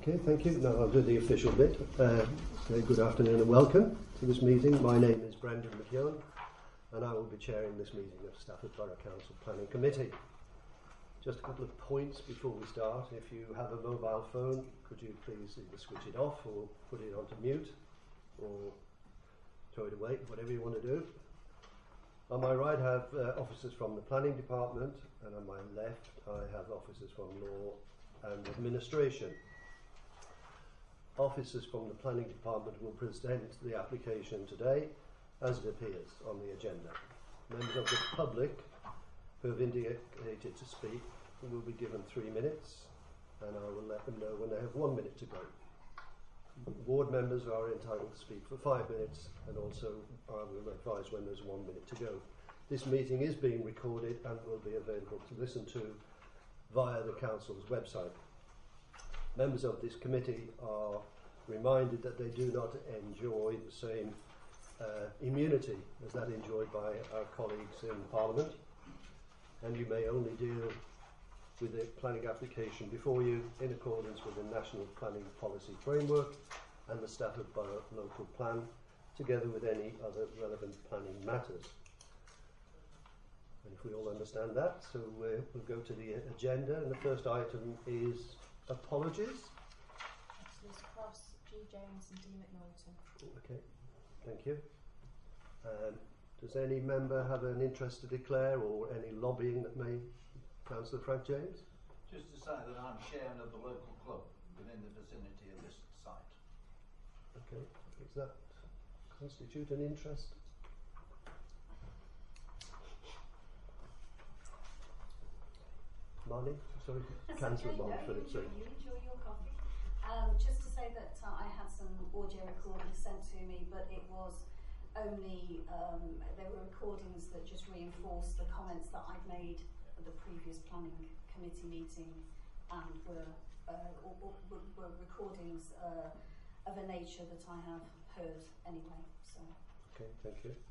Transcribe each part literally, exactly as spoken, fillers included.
Okay, thank you. Now I'll do the official bit. Uh, good afternoon and welcome to this meeting. My name is Brendan McKeown and I will be chairing this meeting of Stafford Borough Council Planning Committee. Just a couple of points before we start. If you have a mobile phone, could you please either switch it off or put it onto mute or throw it away, whatever you want to do. On my right I have uh, officers from the Planning Department, and on my left I have officers from Law and Administration. Officers from the Planning Department will present the application today as it appears on the agenda. Members of the public who have indicated to speak will be given three minutes, and I will let them know when they have one minute to go. Ward members are entitled to speak for five minutes, and also I will advise when there's one minute to go. This meeting is being recorded and will be available to listen to via the Council's website. Members of this committee are reminded that they do not enjoy the same uh, immunity as that enjoyed by our colleagues in Parliament, and you may only deal with the planning application before you in accordance with the National Planning Policy Framework and the Stafford Borough Local Plan, together with any other relevant planning matters. And if we all understand that, so uh, we'll go to the agenda, and the first item is apologies. Liz Cross, G James and D McNaughton. Okay, thank you. Um, does any member have an interest to declare, or any lobbying that may? Councillor Frank James? Just to say that I'm chairman of the local club within the vicinity of this site. Okay, does that constitute an interest? Marnie? Sorry, Councillor okay, Marnie no, Phillips. you, you enjoy your coffee. Um, just to say that uh, I had some audio recordings sent to me, but it was only, um, there were recordings that just reinforced the comments that I'd made at the previous planning committee meeting, and were, uh, or, or, were, were recordings uh, of a nature that I have heard anyway. So. Okay, thank you.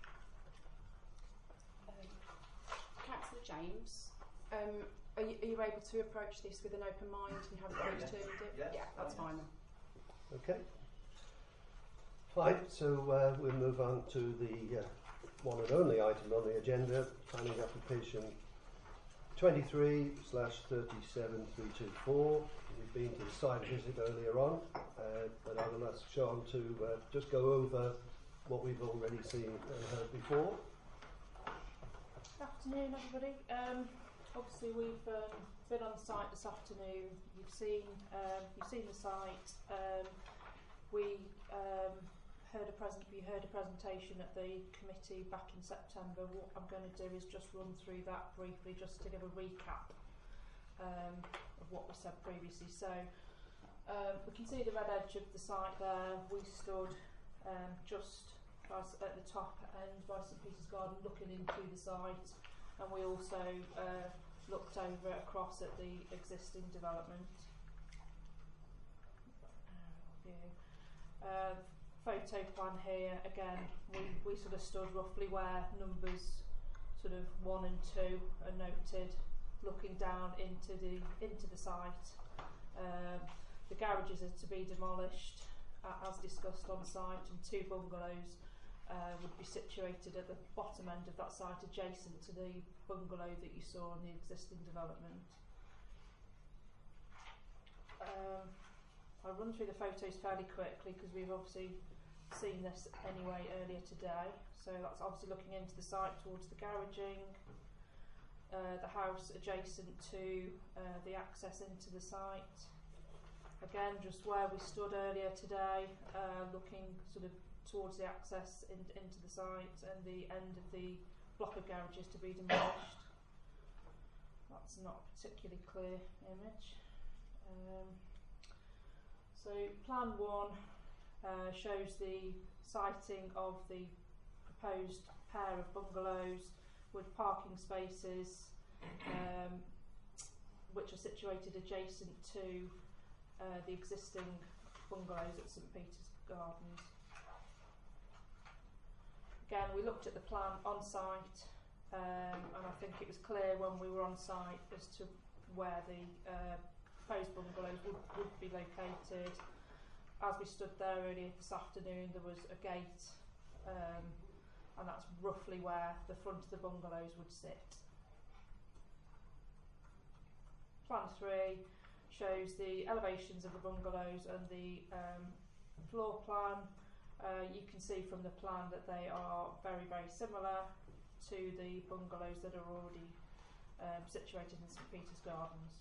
Um, Councillor James, um, are, you, are you able to approach this with an open mind and have Yeah, predetermined it? yes. Yeah, that's Oh, fine yes. then. Okay. Fine, so uh, we'll move on to the uh, one and only item on the agenda, planning application twenty-three slash thirty-seven three two four. We've been to the site visit earlier on, uh, but I will ask Sean to uh, just go over what we've already seen and heard before. Afternoon, everybody. Um, obviously, we've um, been on the site this afternoon. You've seen, um, you've seen the site. Um, we um, heard a present. We heard a presentation at the committee back in September. What I'm going to do is just run through that briefly, just to give a recap um, of what was said previously. So um, we can see the red edge of the site there. We stood um, just at the top end by St Peter's Garden, looking into the site, and we also uh, looked over across at the existing development. Uh, photo plan here, again, we, we sort of stood roughly where numbers sort of one and two are noted, looking down into the into the site. Um, the garages are to be demolished uh, as discussed on site, and two bungalows uh, would be situated at the bottom end of that site, adjacent to the bungalow that you saw in the existing development. Um, I'll run through the photos fairly quickly because we've obviously seen this anyway earlier today. So that's obviously looking into the site towards the garaging, uh, the house adjacent to uh, the access into the site. Again, just where we stood earlier today, uh, looking sort of towards the access in, into the site and the end of the block of garages to be demolished. That's not a particularly clear image. Um, So plan one uh, shows the siting of the proposed pair of bungalows with parking spaces um, which are situated adjacent to uh, the existing bungalows at St Peter's Gardens. Again, we looked at the plan on site, um, and I think it was clear when we were on site as to where the uh, proposed bungalows would, would be located. As we stood there earlier this afternoon, there was a gate, um, and that's roughly where the front of the bungalows would sit. Plan three shows the elevations of the bungalows and the um, floor plan. Uh, you can see from the plan that they are very, very similar to the bungalows that are already um, situated in St Peter's Gardens.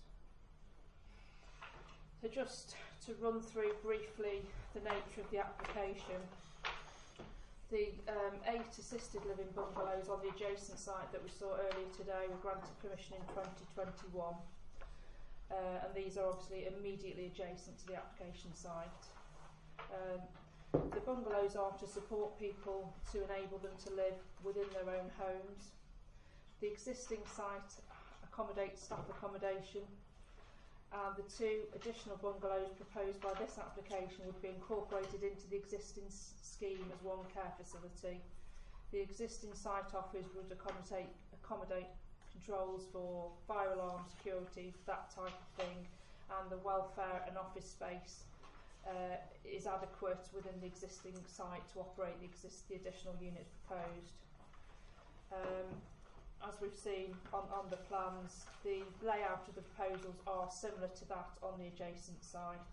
So just to run through briefly the nature of the application, the um, eight assisted living bungalows on the adjacent site that we saw earlier today were granted permission in twenty twenty-one, uh, and these are obviously immediately adjacent to the application site. Um, the bungalows are to support people to enable them to live within their own homes. The existing site accommodates staff accommodation. Uh, the two additional bungalows proposed by this application would be incorporated into the existing s scheme as one care facility. The existing site offers would accommodate, accommodate controls for fire alarm, security, that type of thing, and the welfare and office space uh, is adequate within the existing site to operate the, exist the additional units proposed. Um, As we've seen on, on the plans, the layout of the proposals are similar to that on the adjacent site.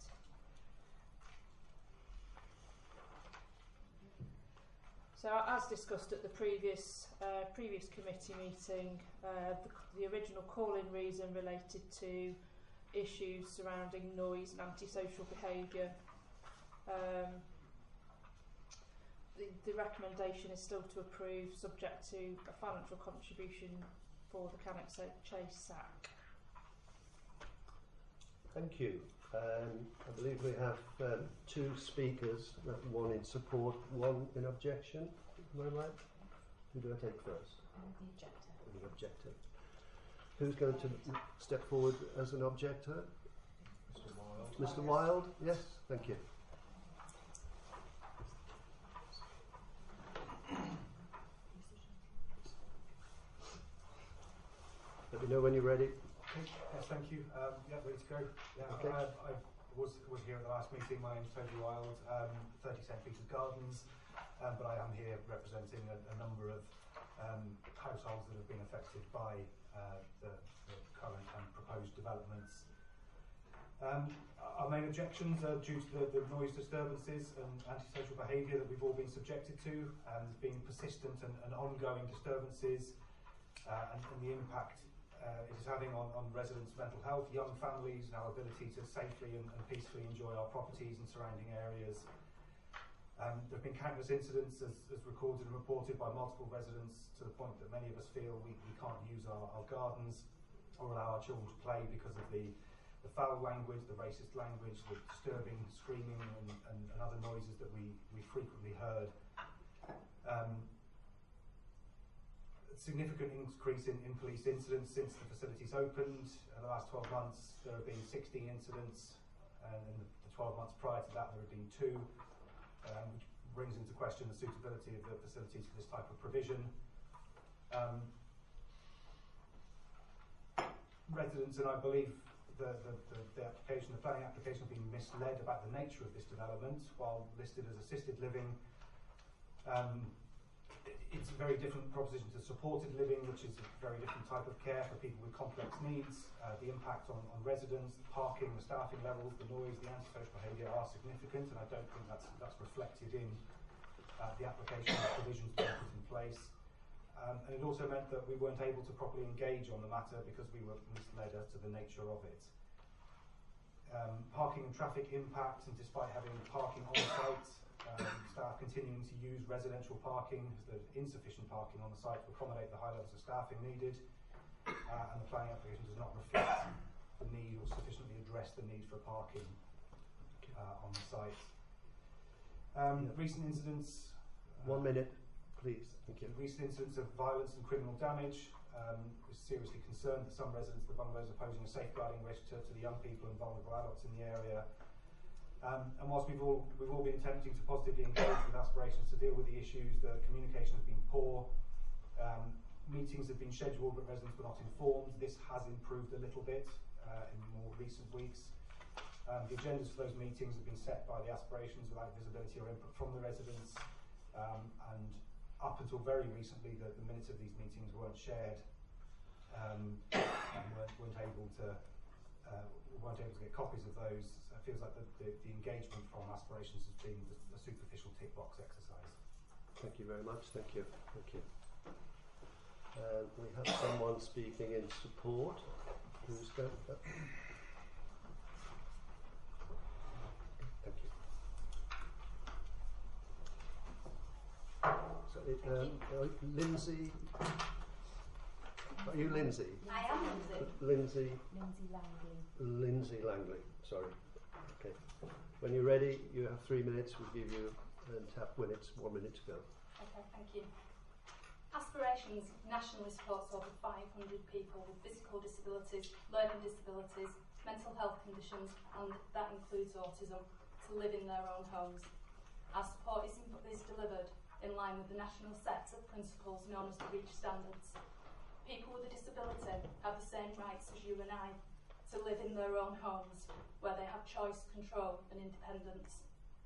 So, as discussed at the previous uh, previous committee meeting, uh, the, the original call-in reason related to issues surrounding noise and antisocial behaviour. Um, The, the recommendation is still to approve, subject to a financial contribution for the Cannock Chase S A C. Thank you. Um, I believe we have um, two speakers, uh, one in support, one in objection. Am I right? Who do I take first? The objector. The objector. Who's going to step forward as an objector? Mister Wild. Mister Wild? Yes, thank you. Let me know when you're ready. Yes, thank you. Um, yeah, ready to go. Yeah, Okay. I, I was was here at the last meeting. My name's Toby Wild, um, thirty St Peter's Gardens, um, but I am here representing a, a number of um, households that have been affected by uh, the, the current and proposed developments. Um, our main objections are due to the, the noise disturbances and antisocial behaviour that we've all been subjected to, and there's been persistent and, and ongoing disturbances, uh, and, and the impact Uh, it is having on, on residents' mental health, young families, and our ability to safely and, and peacefully enjoy our properties and surrounding areas. Um, there have been countless incidents, as, as recorded and reported by multiple residents, to the point that many of us feel we, we can't use our, our gardens or allow our children to play because of the, the foul language, the racist language, the disturbing screaming and, and, and other noises that we, we frequently heard. Um, Significant increase in, in police incidents since the facility's opened. In the last twelve months, there have been sixteen incidents, and in the, the twelve months prior to that, there have been two, um, which brings into question the suitability of the facilities for this type of provision. Um, residents, and I believe the, the, the, the application, the planning application, have been misled about the nature of this development. While listed as assisted living, um, it's a very different proposition to supported living, which is a very different type of care for people with complex needs. Uh, the impact on, on residents, the parking, the staffing levels, the noise, the antisocial behaviour are significant, and I don't think that's, that's reflected in uh, the application provisions being put in place. Um, and it also meant that we weren't able to properly engage on the matter because we were misled as to the nature of it. Um, parking and traffic impact, and despite having parking on site, Um, staff continuing to use residential parking, as there's insufficient parking on the site to accommodate the high levels of staffing needed, uh, and the planning application does not reflect the need or sufficiently address the need for parking uh, on the site. Um, Yeah. Recent incidents. Uh, One minute, please. Thank you. Recent incidents of violence and criminal damage. Um, was seriously concerned that some residents of the bungalows are posing a safeguarding risk to, to the young people and vulnerable adults in the area. Um, and whilst we've all, we've all been attempting to positively engage with aspirations to deal with the issues, the communication has been poor, um, meetings have been scheduled but residents were not informed. This has improved a little bit, uh, in more recent weeks. Um, the agendas for those meetings have been set by the aspirations without visibility or input from the residents, um, and up until very recently the, the minutes of these meetings weren't shared um, and weren't, weren't able to uh, weren't able to get copies of those. So it feels like the, the, the engagement from aspirations has been a superficial tick box exercise. Thank you very much. Thank you. Thank you. Uh, we have someone speaking in support. Who's going? Uh, thank you. So, it, um, uh, Lindsay. Are you Lindsay? I am Lindsay. Lindsay. Lindsay Langley. Lindsay Langley. Sorry. Okay. When you're ready, you have three minutes. We'll give you and tap minutes. One minute to go. Okay, thank you. Aspirations nationally supports over five hundred people with physical disabilities, learning disabilities, mental health conditions, and that includes autism, to live in their own homes. Our support is, is delivered in line with the national set of principles known as the REACH standards. People with a disability have the same rights as you and I to live in their own homes where they have choice, control and independence.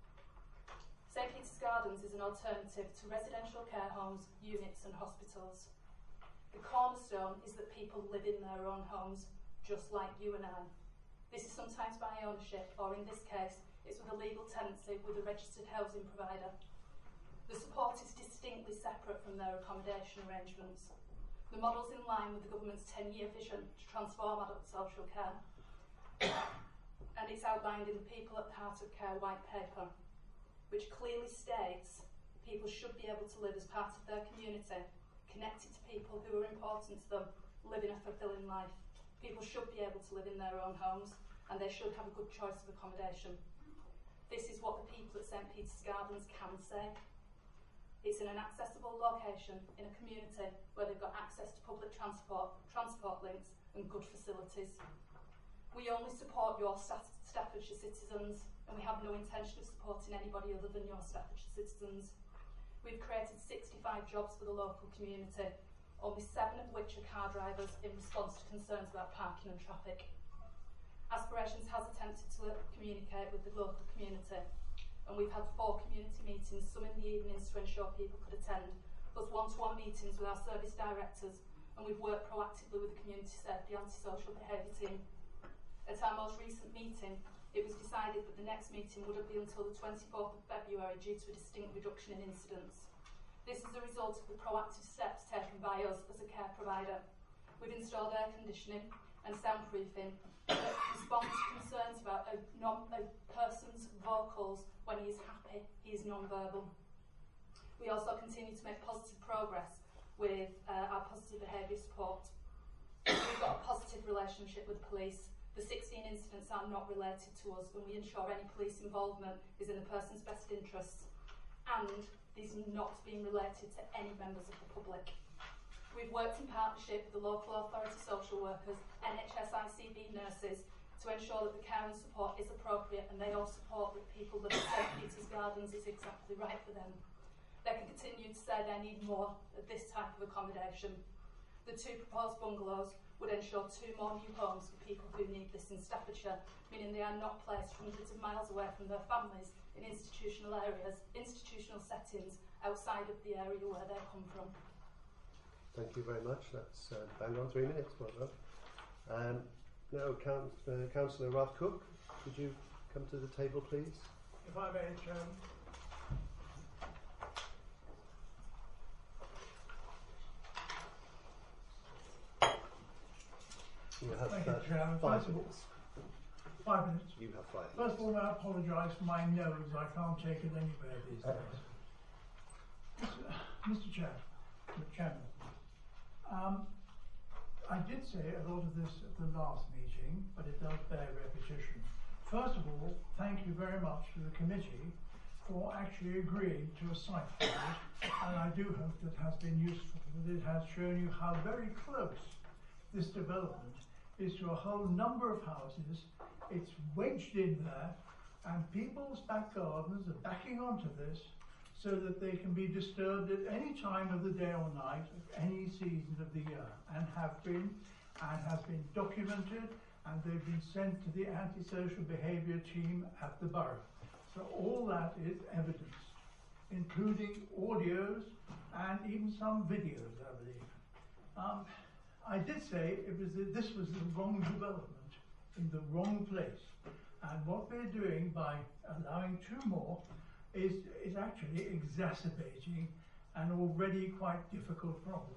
Saint Peter's Gardens is an alternative to residential care homes, units and hospitals. The cornerstone is that people live in their own homes, just like you and I. This is sometimes by ownership, or in this case, it's with a legal tenancy with a registered housing provider. The support is distinctly separate from their accommodation arrangements. The model's in line with the government's ten-year vision to transform adult social care, and it's outlined in the People at the Heart of Care White Paper, which clearly states people should be able to live as part of their community, connected to people who are important to them, living a fulfilling life. People should be able to live in their own homes, and they should have a good choice of accommodation. This is what the people at Saint Peter's Gardens can say. It's in an accessible location in a community where they've got access to public transport, transport links and good facilities. We only support your Staff Staffordshire citizens, and we have no intention of supporting anybody other than your Staffordshire citizens. We've created sixty-five jobs for the local community, only seven of which are car drivers in response to concerns about parking and traffic. Aspirations has attempted to communicate with the local community, and we've had four community meetings, some in the evenings to ensure people could attend, plus one-to-one meetings with our service directors, and we've worked proactively with the Community Safety Antisocial Behaviour team. At our most recent meeting, it was decided that the next meeting wouldn't be until the twenty-fourth of February due to a distinct reduction in incidents. This is a result of the proactive steps taken by us as a care provider. We've installed air conditioning and soundproofing that respond to concerns about a, non, a person's vocals when he is happy, he is non-verbal. We also continue to make positive progress with uh, our positive behaviour support. We've got a positive relationship with police. The sixteen incidents are not related to us, and we ensure any police involvement is in the person's best interests, and is not being related to any members of the public. We've worked in partnership with the local authority social workers, N H S I C B nurses, to ensure that the care and support is appropriate, and they all support that people living at Saint Peter's Gardens is exactly right for them. They can continue to say they need more of this type of accommodation. The two proposed bungalows would ensure two more new homes for people who need this in Staffordshire, meaning they are not placed hundreds of miles away from their families in institutional areas, institutional settings outside of the area where they come from. Thank you very much. That's uh, bang on three minutes. Well done. Um, now, Count, uh, Councillor Rothcook, could you come to the table, please? If I may, Chairman. You have Thank uh, you, Chairman. five First of all- minutes. Five minutes. You have five First of minutes. all, I apologise for my nose. I can't take it anywhere these days. Mister Chair, Mister Chairman, um, I did say a lot of this at the last meeting, but it does bear repetition. First of all, thank you very much to the committee for actually agreeing to a site visit, and I do hope that has been useful, that it has shown you how very close this development is to a whole number of houses. It's wedged in there, and people's back gardens are backing onto this so that they can be disturbed at any time of the day or night of any season of the year, and have been, and has been documented and they've been sent to the antisocial behaviour team at the borough. So all that is evidence, including audios and even some videos, I believe. Um, I did say it was the, this was the wrong development in the wrong place, and what we're doing by allowing two more is, is actually exacerbating an already quite difficult problem.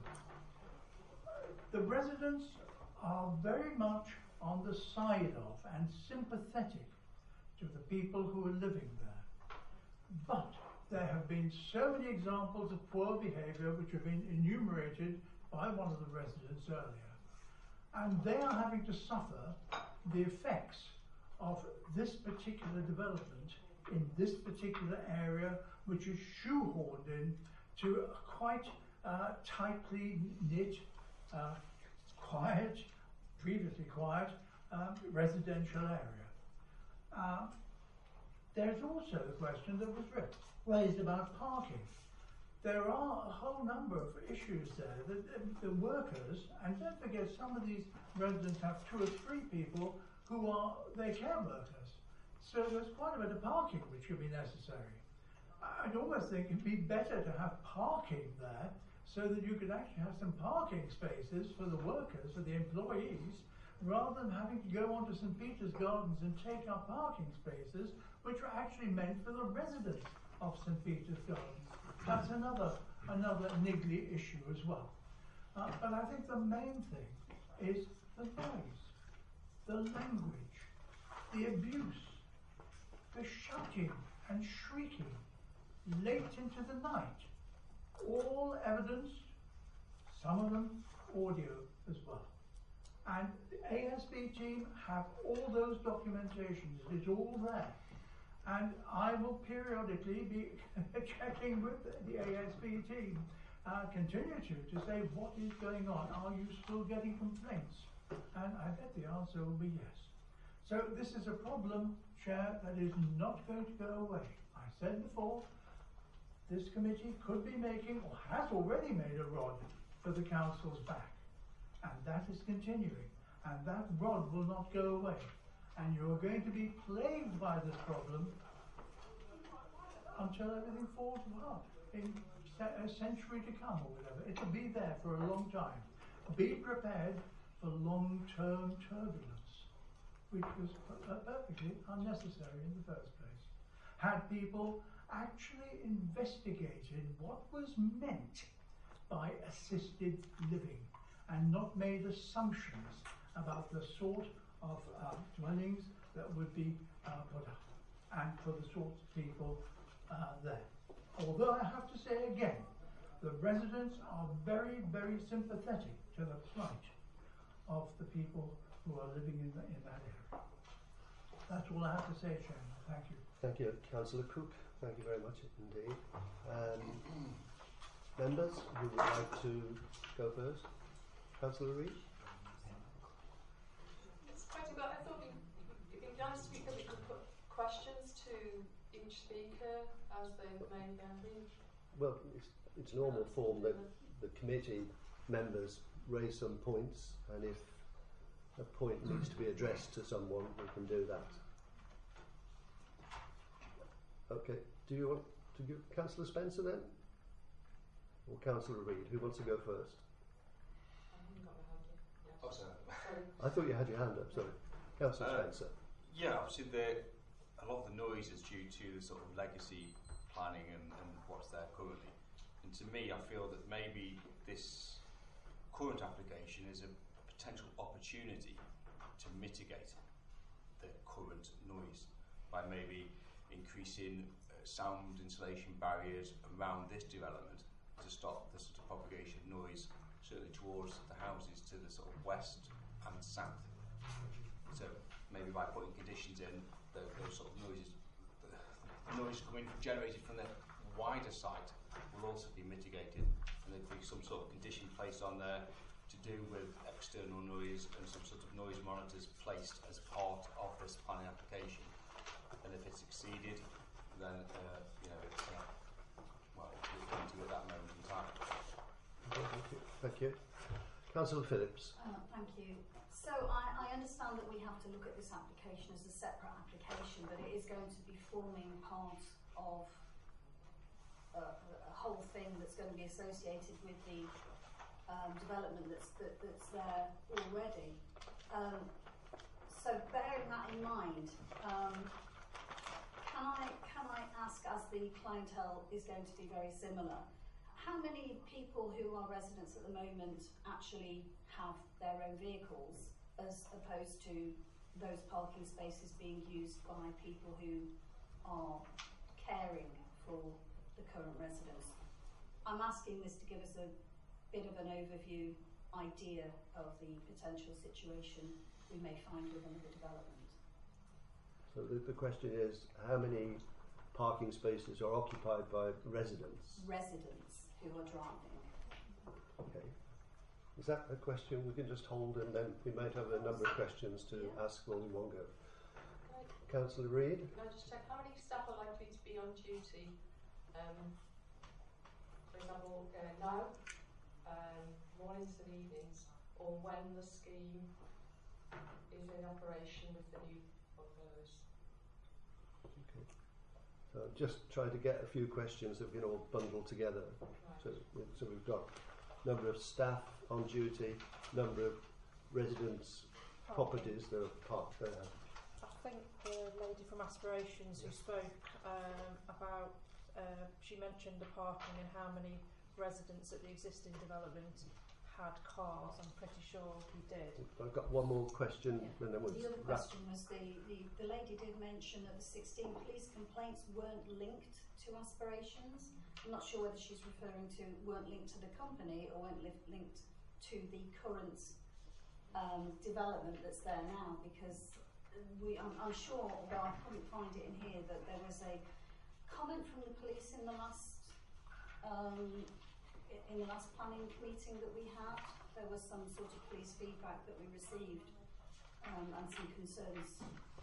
The residents are very much on the side of and sympathetic to the people who are living there. But there have been so many examples of poor behaviour which have been enumerated by one of the residents earlier. And they are having to suffer the effects of this particular development in this particular area, which is shoehorned in to a quite uh, tightly knit, uh, quiet, previously quiet, um, residential area. Uh, there's also the question that was raised about parking. There are a whole number of issues there. The, the, the workers, and don't forget, some of these residents have two or three people who are their care workers. So there's quite a bit of parking which could be necessary. I'd almost think it'd be better to have parking there so that you could actually have some parking spaces for the workers, for the employees, rather than having to go onto St Peter's Gardens and take up parking spaces which were actually meant for the residents of St Peter's Gardens. That's another, another niggly issue as well. Uh, but I think the main thing is the noise, the language, the abuse, the shouting and shrieking late into the night. All evidence, some of them audio as well. And the A S B team have all those documentations, it's all there. And I will periodically be checking with the A S B team, uh, continue to, to say what is going on. Are you still getting complaints? And I bet the answer will be yes. So this is a problem, Chair, that is not going to go away. I said before, this committee could be making, or has already made, a rod for the council's back. And that is continuing. And that rod will not go away. And you are going to be plagued by this problem until everything falls apart in a century to come or whatever. It will be there for a long time. Be prepared for long-term turbulence, which was perfectly unnecessary in the first place. Had people actually investigated what was meant by assisted living and not made assumptions about the sort of uh, dwellings that would be uh, put up and for the sorts of people uh, there. Although I have to say again, the residents are very, very sympathetic to the plight of the people who are living in, the, in that area. That's all I have to say, Chairman. Thank you. Thank you, Councillor Cook. Thank you very much indeed. Um, members who would like to go first? Councillor Reid? But I thought it'd be nice if we could, we could put questions to each speaker as they may then leave. Well, it's, it's normal form that the committee members raise some points, and if a point needs to be addressed to someone, we can do that. Okay, do you want to give Councillor Spencer then? Or Councillor Reid? Who wants to go first? I haven't got my hand up. Yes. Oh, sorry. Sorry. I thought you had your hand up, sorry. Councillor Uh, Spencer. Yeah, obviously the, a lot of the noise is due to the sort of legacy planning and, and what's there currently. And to me, I feel that maybe this current application is a potential opportunity to mitigate the current noise by maybe increasing uh, sound insulation barriers around this development to stop the sort of propagation of noise, certainly towards the houses to the sort of west and south. So maybe by putting conditions in, the, those sort of noises, the noise coming generated from the wider site will also be mitigated, and there'll be some sort of condition placed on there to do with external noise and some sort of noise monitors placed as part of this planning application. And if it's exceeded, then uh, you know it's uh, well, we'll come to at that moment in time. Okay, thank you. Thank you. Councillor Phillips. Uh, thank you. So I, I understand understand that we have to look at this application as a separate application, but it is going to be forming part of a, a whole thing that's going to be associated with the um, development that's, that, that's there already. Um, so bearing that in mind, um, can I, can I ask, as the clientele is going to be very similar, how many people who are residents at the moment actually have their own vehicles, as opposed to those parking spaces being used by people who are caring for the current residents? I'm asking this to give us a bit of an overview idea of the potential situation we may find within the development. So the, the question is, how many parking spaces are occupied by residents? Residents who are driving. Okay. Is that a question we can just hold, and then we might have a number of questions to Yeah. ask all in one go? Can I, Councillor Reid? can I just check how many staff are likely to be on duty? Um, for example, uh, now, um, mornings and evenings, or when the scheme is in operation with the new bungalows. Okay. So I'm just trying to get a few questions that we can all bundle together. Right. So, so we've got number of staff on duty, number of residents' properties that are parked there. I think the lady from Aspirations who spoke um, about, uh, she mentioned the parking and how many residents at the existing development had cars. I'm pretty sure we did. I've got one more question, Yeah. and then we'll The other wrap. question was the, the, the lady did mention that the sixteen police complaints weren't linked to Aspirations. I'm not sure whether she's referring to weren't linked to the company or weren't li- linked to the current um, development that's there now, because we, I'm, I'm sure, although I couldn't find it in here, that there was a comment from the police in the last um, i- in the last planning meeting that we had. There was some sort of police feedback that we received um, and some concerns.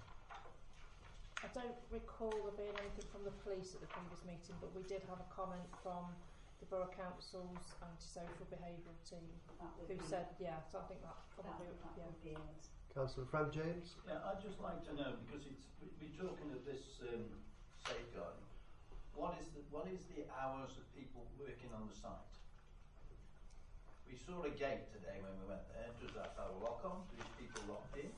I don't recall there being anything from the police at the previous meeting, but we did have a comment from the Borough Council's antisocial behavioural team That would who be, said, yeah, so I think that that, probably, that yeah. would be it. Councillor Frank James? Yeah, I'd just like to know, because it's we- we're talking of this um, safeguarding. What is the what is the hours of people working on the site? We saw a gate today when we went there. Does that have a lock on? Do these people locked in?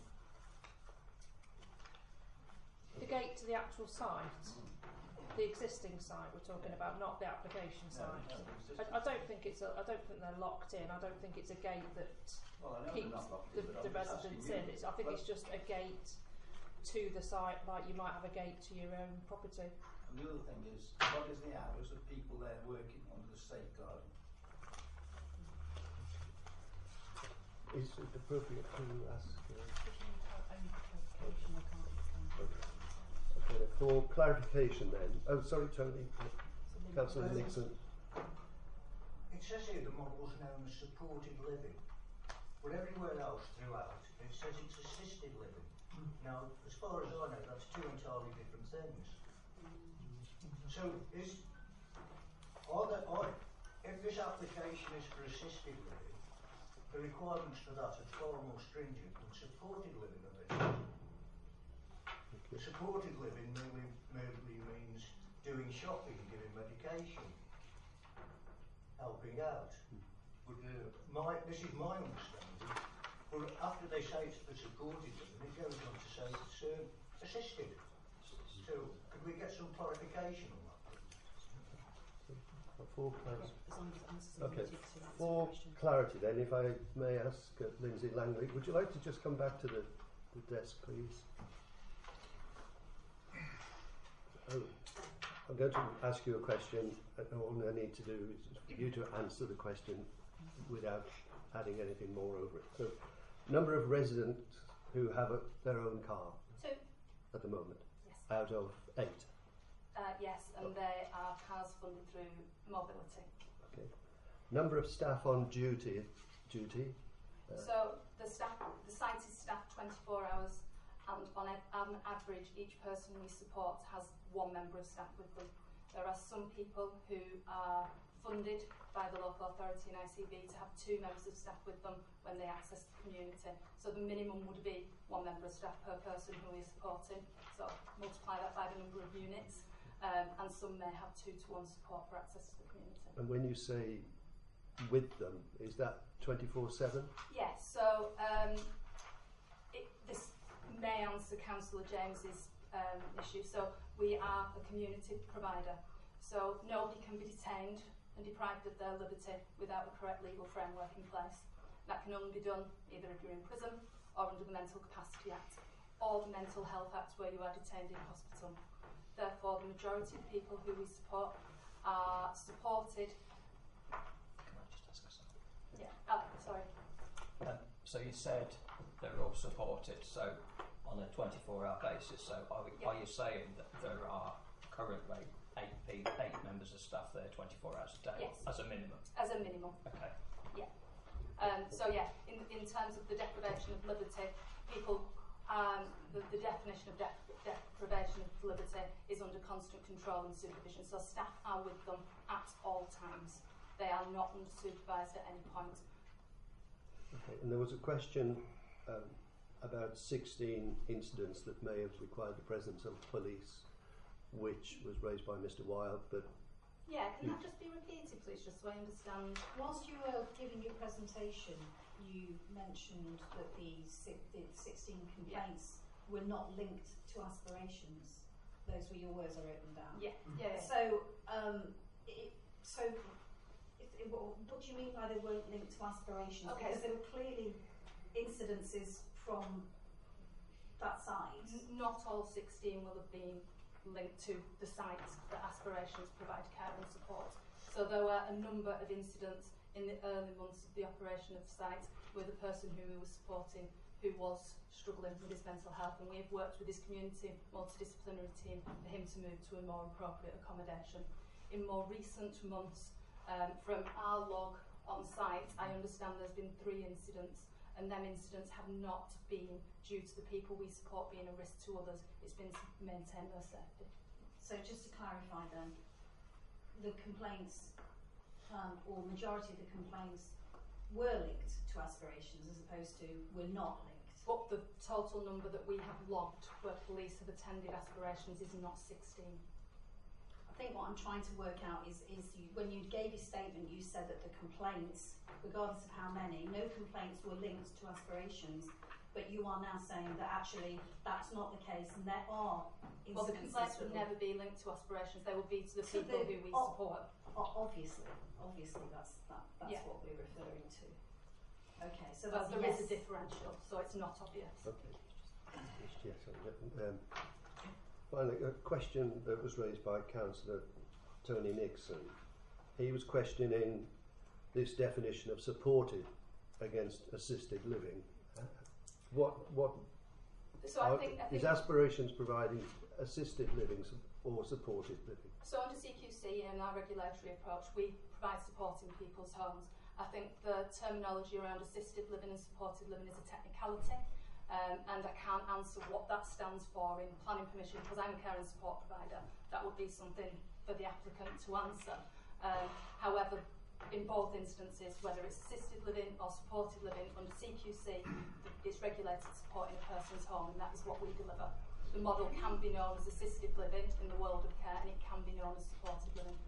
The gate to the actual site, the existing site we're talking about, not the application No, site. no, the existing I, I don't think it's a, I don't think they're locked in. I don't think it's a gate that Well, I know keeps they're not locked the, in, but the I'm just residents asking in. you. It's, I think But it's just a gate to the site, like you might have a gate to your own property. And the other thing is, what is the hours of people there working under the safeguarding? Is it appropriate to ask? Uh, okay, for clarification then. Oh, sorry, Tony. Councillor Um, Nixon. It says here the model's known as supported living, but everywhere else throughout it says it's assisted living. Now, as far as I know, that's two entirely different things. So, is are there, are, if this application is for assisted living, the requirements for that are far more stringent than supported living are they? Okay. Supported living merely, merely means doing shopping, giving medication, helping out. But, uh, my, this is my understanding. But after they say it's for supported living, it goes on to say it's uh, assisted. So could we get some clarification on that? For clarity. Okay. For clarity then, if I may ask uh, Lindsay Langley, would you like to just come back to the, the desk, please? Oh, I'm going to ask you a question, and all I need to do is for you to answer the question without adding anything more over it. So, number of residents who have a, their own car Two. at the moment, Yes. out of eight. Uh, yes, and they are cars funded through mobility. Okay. Number of staff on duty. Duty. Uh, So the staff, the site is staffed twenty-four hours, and on, a, on average, each person we support has one member of staff with them. There are some people who are funded by the local authority and I C B to have two members of staff with them when they access the community. So the minimum would be one member of staff per person who is supporting. So multiply that by the number of units, um, and some may have two to one support for access to the community. And when you say with them, is that twenty-four seven? Yes, so um, it, this may answer Councillor James's um, issue. So we are a community provider, so nobody can be detained and deprived of their liberty without a correct legal framework in place. That can only be done either if you're in prison or under the Mental Capacity Act or the Mental Health Act where you are detained in hospital. Therefore, the majority of people who we support are supported. Can I just ask a second? Yeah, oh, sorry. Um, so you said they're all supported, so on a twenty-four hour basis, so are, we, yeah. are you saying that there are currently eight, people, eight members of staff there twenty-four hours a day? Yes. As a minimum? As a minimum. Okay. Yeah. Um, so yeah, in, in terms of the deprivation of liberty, people, um, the, the definition of de deprivation of liberty is under constant control and supervision. So staff are with them at all times. They are not unsupervised at any point. Okay, and there was a question um, about sixteen incidents that may have required the presence of police, which was raised by Mister Wilde, but yeah, can that just be repeated, please, just so I understand? Whilst you were giving your presentation, you mentioned that the, si the sixteen complaints yeah. were not linked to aspirations. Those were your words I wrote them down. Yeah, yeah. yeah. So, um, it, so it, it, what do you mean by they weren't linked to aspirations? Okay. Because there were clearly incidences from that side. N not all sixteen will have been linked to the site that Aspirations provide care and support. So there were a number of incidents in the early months of the operation of the site with a person who we were supporting who was struggling with his mental health, and we have worked with his community multidisciplinary team for him to move to a more appropriate accommodation. In more recent months, um, from our log on site, I understand there's been three incidents, and them incidents have not been due to the people we support being a risk to others. It's been to maintain their safety. So just to clarify then, the complaints, um, or majority of the complaints were linked to Aspirations as opposed to were not linked. But the total number that we have logged where police have attended Aspirations is not sixteen. I think what I'm trying to work out is, is you, when you gave your statement, you said that the complaints, regardless of how many, no complaints were linked to Aspirations, but you are now saying that actually that's not the case, and there are incidences. Well, the complaints would never be linked to Aspirations, they would be to the to people the, who we o support. O obviously, obviously that's, that, that's Yeah. what we're referring to. Okay, so But that's there yes. is a differential, so it's not obvious. okay. Yes, um, finally, a question that was raised by Councillor Tony Nixon. He was questioning this definition of supported against assisted living. Uh, what what So I are, think, I think is Aspirations providing assisted living su or supported living? So under C Q C and our regulatory approach, we provide support in people's homes. I think the terminology around assisted living and supported living is a technicality, um, and I can't answer what that stands for in planning permission because I'm a care and support provider. That would be something for the applicant to answer. Um, however, in both instances, whether it's assisted living or supported living, under C Q C, it's regulated supporting a person's home, and that is what we deliver. The model can be known as assisted living in the world of care, and it can be known as supported living.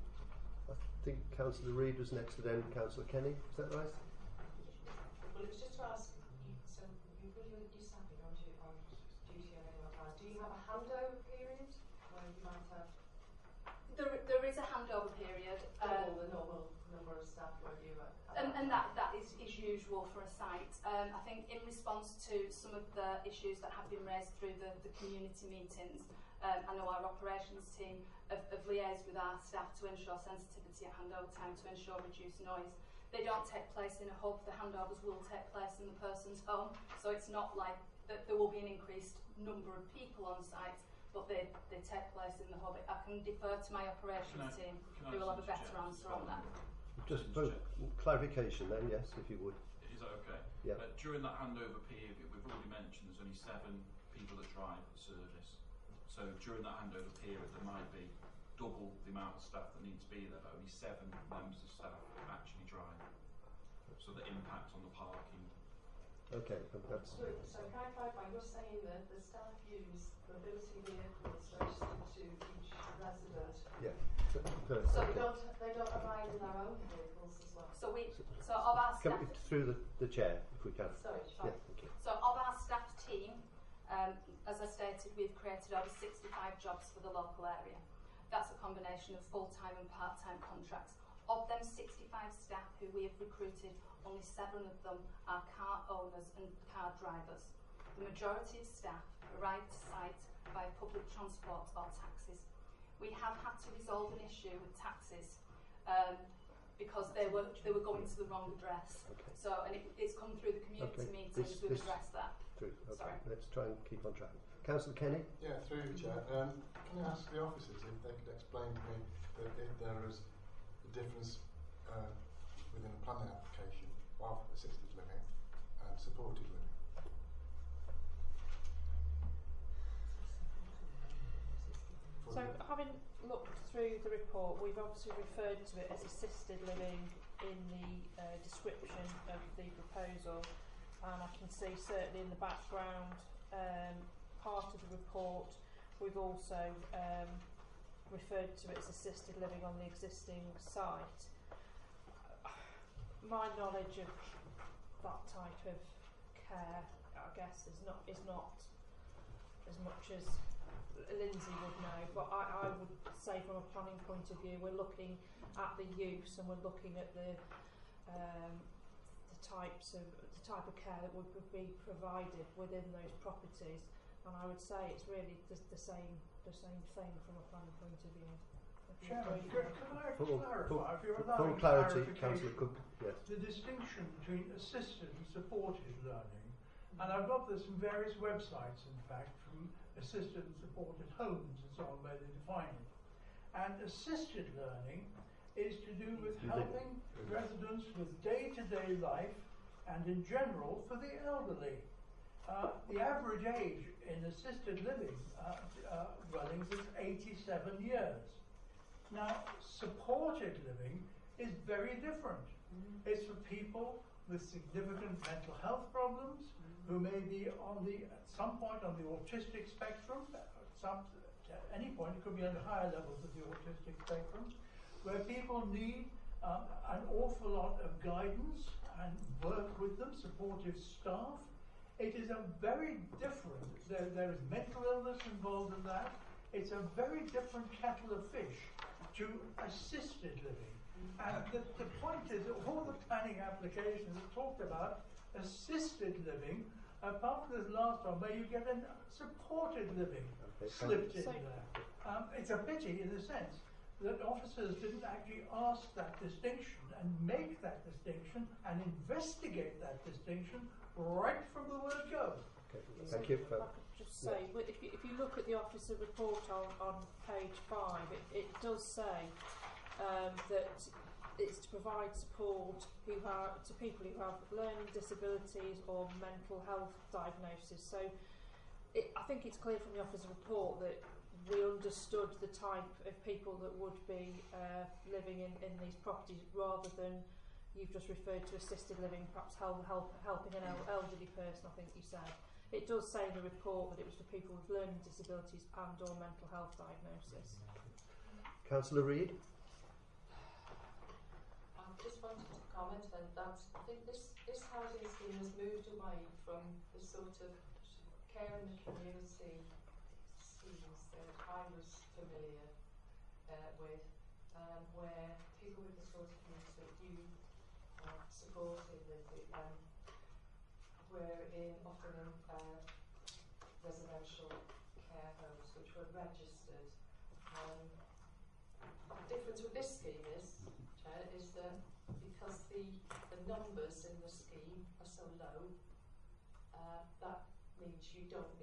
I think Councillor Reid was next to then Councillor Kenny, is that right? Well, it was just to ask, you, so you put your, your staffing on, to, on duty at any one time. Do you have a handover period where you might have There, there is a handover period. double Um, the normal number of staff where you at? And, and that, that is, is usual for a site. Um, I think in response to some of the issues that have been raised through the, the community meetings, um, I know our operations team have, have liaised with our staff to ensure sensitivity at handover time, to ensure reduced noise. They don't take place in a hub, the handovers will take place in the person's home, so it's not like that there will be an increased number of people on site, but they, they take place in the hub. I can defer to my operations Can I- team, can I who will have a better interject? answer on that. Just for clarification then, yes, if you would. Is that okay? Yeah. Uh, during that handover period, we've already mentioned there's only seven people that drive the service. So during that handover period, there might be double the the amount of staff that need to be there, but only seven members of staff actually drive. So the impact on the parking. Okay, and that's So, so can I clarify, you're saying that the staff use mobility vehicles registered to each resident? yeah. So, per- So they okay. don't, they don't arrive in their own vehicles as well? So we, so of our Come staff, through the, the chair, if we can. Sorry, Yeah, thank you. so of our staff team, um, as I stated, we've created over sixty-five jobs for the local area. That's a combination of full-time and part-time contracts. Of them sixty-five staff who we have recruited, only seven of them are car owners and car drivers. The majority of staff arrive to site by public transport or taxis. We have had to resolve an issue with taxis um, because they were they were going to the wrong address. Okay. So, and it, it's come through the community Okay. meetings, This- we've this- addressed that. Through. Okay. Sorry. Let's try and keep on track. Councillor Kenny? Yeah, through you, Chair. Um, can I ask the officers if they could explain to me that if there is a difference uh, within a planning application of assisted living and supported living? So, having looked through the report, we've obviously referred to it as assisted living in the uh, description of the proposal, and I can see certainly in the background um, part of the report we've also um, referred to it as assisted living on the existing site. My knowledge of that type of care, I guess, is not is not as much as Lindsay would know, but I, I would say from a planning point of view, we're looking at the use and we're looking at the um, the types of the type of care that would, would be provided within those properties, and I would say it's really the, the same the same thing from a planning point of view. Chairman, could, could I For, clarify, for, if you're for allowing clarity, clarification, Councillor Cook. Yes. the distinction between assisted and supported learning, and I've got this from various websites, in fact, from assisted and supported homes and so on, where they define it. And assisted learning is to do with helping residents with day-to-day life and in general for the elderly. Uh, the average age in assisted living uh, uh, dwellings is eighty-seven years. Now, supported living is very different. Mm. It's for people with significant mental health problems, mm. who may be on the, at some point on the autistic spectrum, at, some, at any point, it could be on the higher levels of the autistic spectrum, where people need uh, an awful lot of guidance and work with them, supportive staff. It is a very different, there, there is mental illness involved in that. It's a very different kettle of fish to assisted living. And the, the point is that all the planning applications have talked about assisted living, apart from this last one where you get a supported living Okay, slipped in so there. Um, it's a pity in the sense that officers didn't actually ask that distinction and make that distinction and investigate that distinction right from the word go. Okay, So thank you. if I could just say, yeah. well, if, you, if you look at the officer report on, on page five, it, it does say um, that it's to provide support who are, to people who have learning disabilities or mental health diagnosis. So it, I think it's clear from the officer report that we understood the type of people that would be uh, living in, in these properties, rather than you've just referred to assisted living, perhaps help, help, helping an el- elderly person, I think you said. It does say in the report that it was for people with learning disabilities and or mental health diagnosis. Councillor Reid? I just wanted to comment on that. I think this, this housing scheme has moved away from the sort of care in the community schemes that I was familiar uh, with, um, where people with the sort of needs that you uh, supported with it, um, were in often in uh, residential care homes which were registered. Um, the difference with this scheme is, Chair, is that because the, the numbers in the scheme are so low, uh, that means you don't need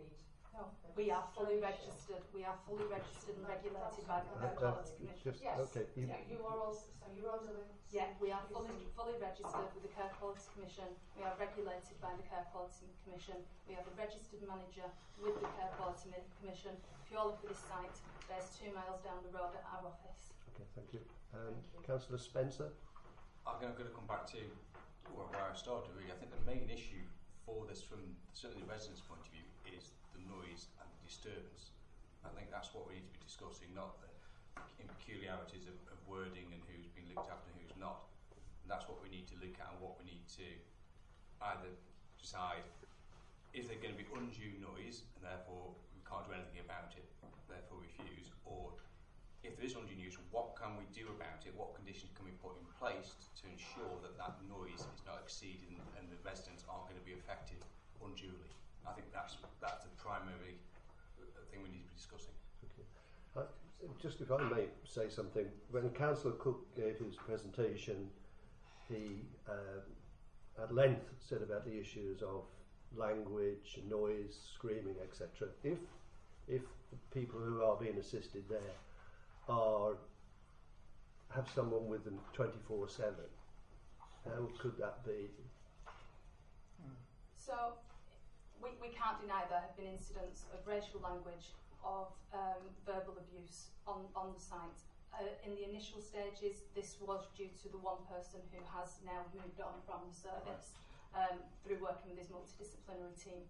No, we are fully registered. We are fully registered and regulated by the Air Uh, uh, Quality Commission. just, Yes. okay, you, Yeah, you are also, so you're under the... Yeah, we are fully fully registered with the Care Quality Commission. We are regulated by the Care Quality Commission. We have a registered manager with the Care Quality Mi- Commission purely for this site. There's two miles down the road at our office. okay, thank you. Um, Thank you. Councillor Spencer? I'm going to come back to where where I started really. I think the main issue for this from certainly the residents' point of view is the noise and the disturbance. I think that's what we need to be discussing, not the peculiarities of, of wording and who's been looked after and who's not. And that's what we need to look at and what we need to either decide, is there going to be undue noise and therefore we can't do anything about it, therefore refuse, or if there is undue noise, what can we do about it? What conditions can we put in place to ensure that that noise is not exceeding and the residents aren't going to be affected unduly? I think that's that's the primary thing we need to be discussing. Okay. Uh, just if I may say something, when Councillor Cook gave his presentation, he uh, at length said about the issues of language, noise, screaming, et cetera. If if the people who are being assisted there are have someone with them twenty-four seven, how could that be? So we, we can't deny there have been incidents of racial language, of um, verbal abuse on, on the site. Uh, in the initial stages, this was due to the one person who has now moved on from the service um, through working with his multidisciplinary team.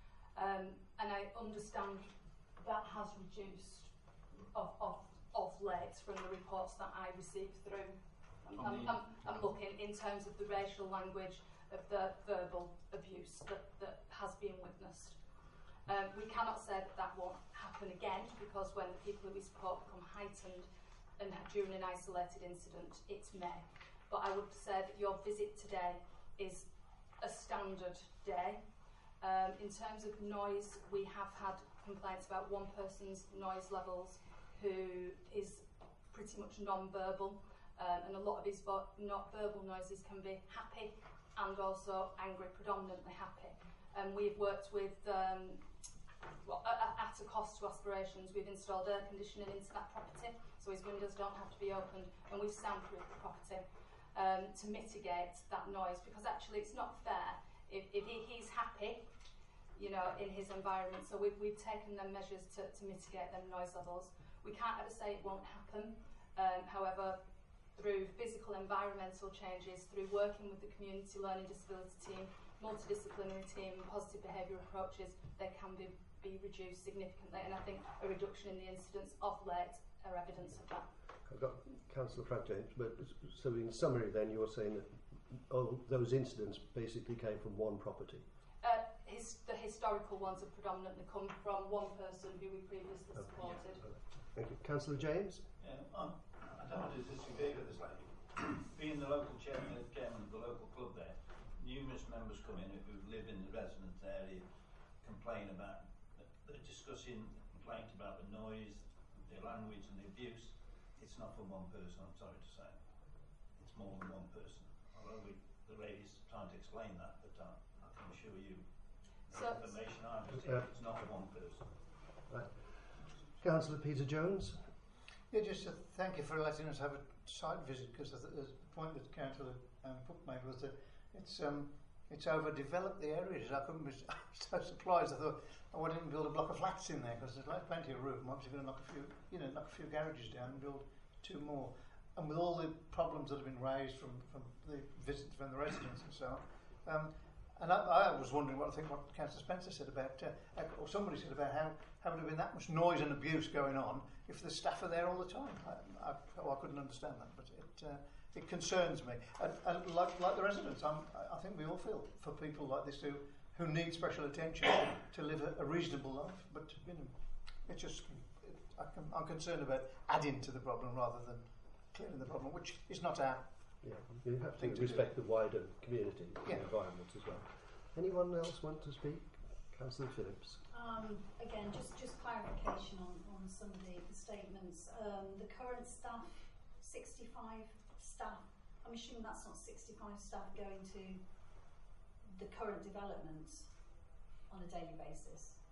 Um, and I understand that has reduced of, of, of late from the reports that I received through. I'm, I'm, I'm, I'm looking in terms of the racial language, of the verbal abuse that, that has been witnessed. Um, we cannot say that that won't happen again, because when the people who we support become heightened and during an isolated incident, it may. But I would say that your visit today is a standard day. Um, in terms of noise, we have had complaints about one person's noise levels who is pretty much non-verbal, um, and a lot of his vo- not verbal noises can be happy and also angry, predominantly happy. And we've worked with, um, well, at, at a cost to Aspirations, we've installed air conditioning into that property, so his windows don't have to be opened, and we've soundproofed the property um, to mitigate that noise, because actually it's not fair if, if he, he's happy, you know, in his environment. So we've, we've taken them measures to, to mitigate them noise levels. We can't ever say it won't happen. Um, however, through physical environmental changes, through working with the community learning disability team, multidisciplinary team, and positive behaviour approaches, they can be, be reduced significantly. And I think a reduction in the incidents of late are evidence of that. I've got Councillor Frank James, but so in summary then you're saying that all those incidents basically came from one property? Uh, his, the historical ones have predominantly come from one person who we previously Okay. supported. Thank you. Councillor James? Yeah, um, I don't want to disagree with this lady. Being the local chairman, chairman of the local club there, numerous members come in who live in the residence area, complain about, they're discussing, complaint about the noise, the language and the abuse. It's not from one person, I'm sorry to say. It's more than one person. Although we, the lady's trying to explain that, but uh, I can assure you, the So- information I've received, Uh, it's not one person. Right. Councillor Peter Jones? Yeah, just to thank you for letting us have a site visit, because the, the point that Councillor um, Cook made was that it's um, it's overdeveloped the areas. I couldn't be so surprised. I thought, oh, why didn't we build a block of flats in there? Because there's like plenty of room. I'm obviously going to knock a few, you know, knock a few garages down and build two more. And with all the problems that have been raised from, from the visits from the residents and so on, um, and I, I was wondering what I think what Councillor Spencer said about, uh, or somebody said about how how would have been that much noise and abuse going on if the staff are there all the time. I, I, oh, I couldn't understand that, but it uh, it concerns me. And, and like like the residents, I'm, I think we all feel for people like this who who need special attention to, to live a, a reasonable life. But you know, it's just it, I can, I'm concerned about adding to the problem rather than clearing the problem, which is not our. Yeah, you have to Thing to respect the wider community Yeah. and environment as well. Anyone else want to speak? Councillor Phillips. Um, again, just, just clarification on, on some of the, the statements. Um, the current staff, sixty-five staff, I'm assuming that's not sixty-five staff going to the current development on a daily basis.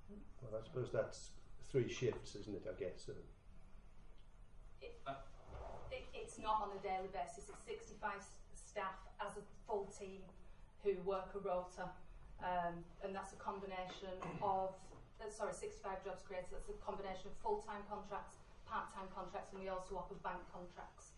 Well, I suppose that's three shifts, isn't it? I guess. Uh, It, it, it's not on a daily basis. It's sixty-five s- staff as a full team who work a rota, um, and that's a combination of uh, sorry, sixty-five jobs created. That's a combination of full-time contracts, part-time contracts, and we also offer bank contracts.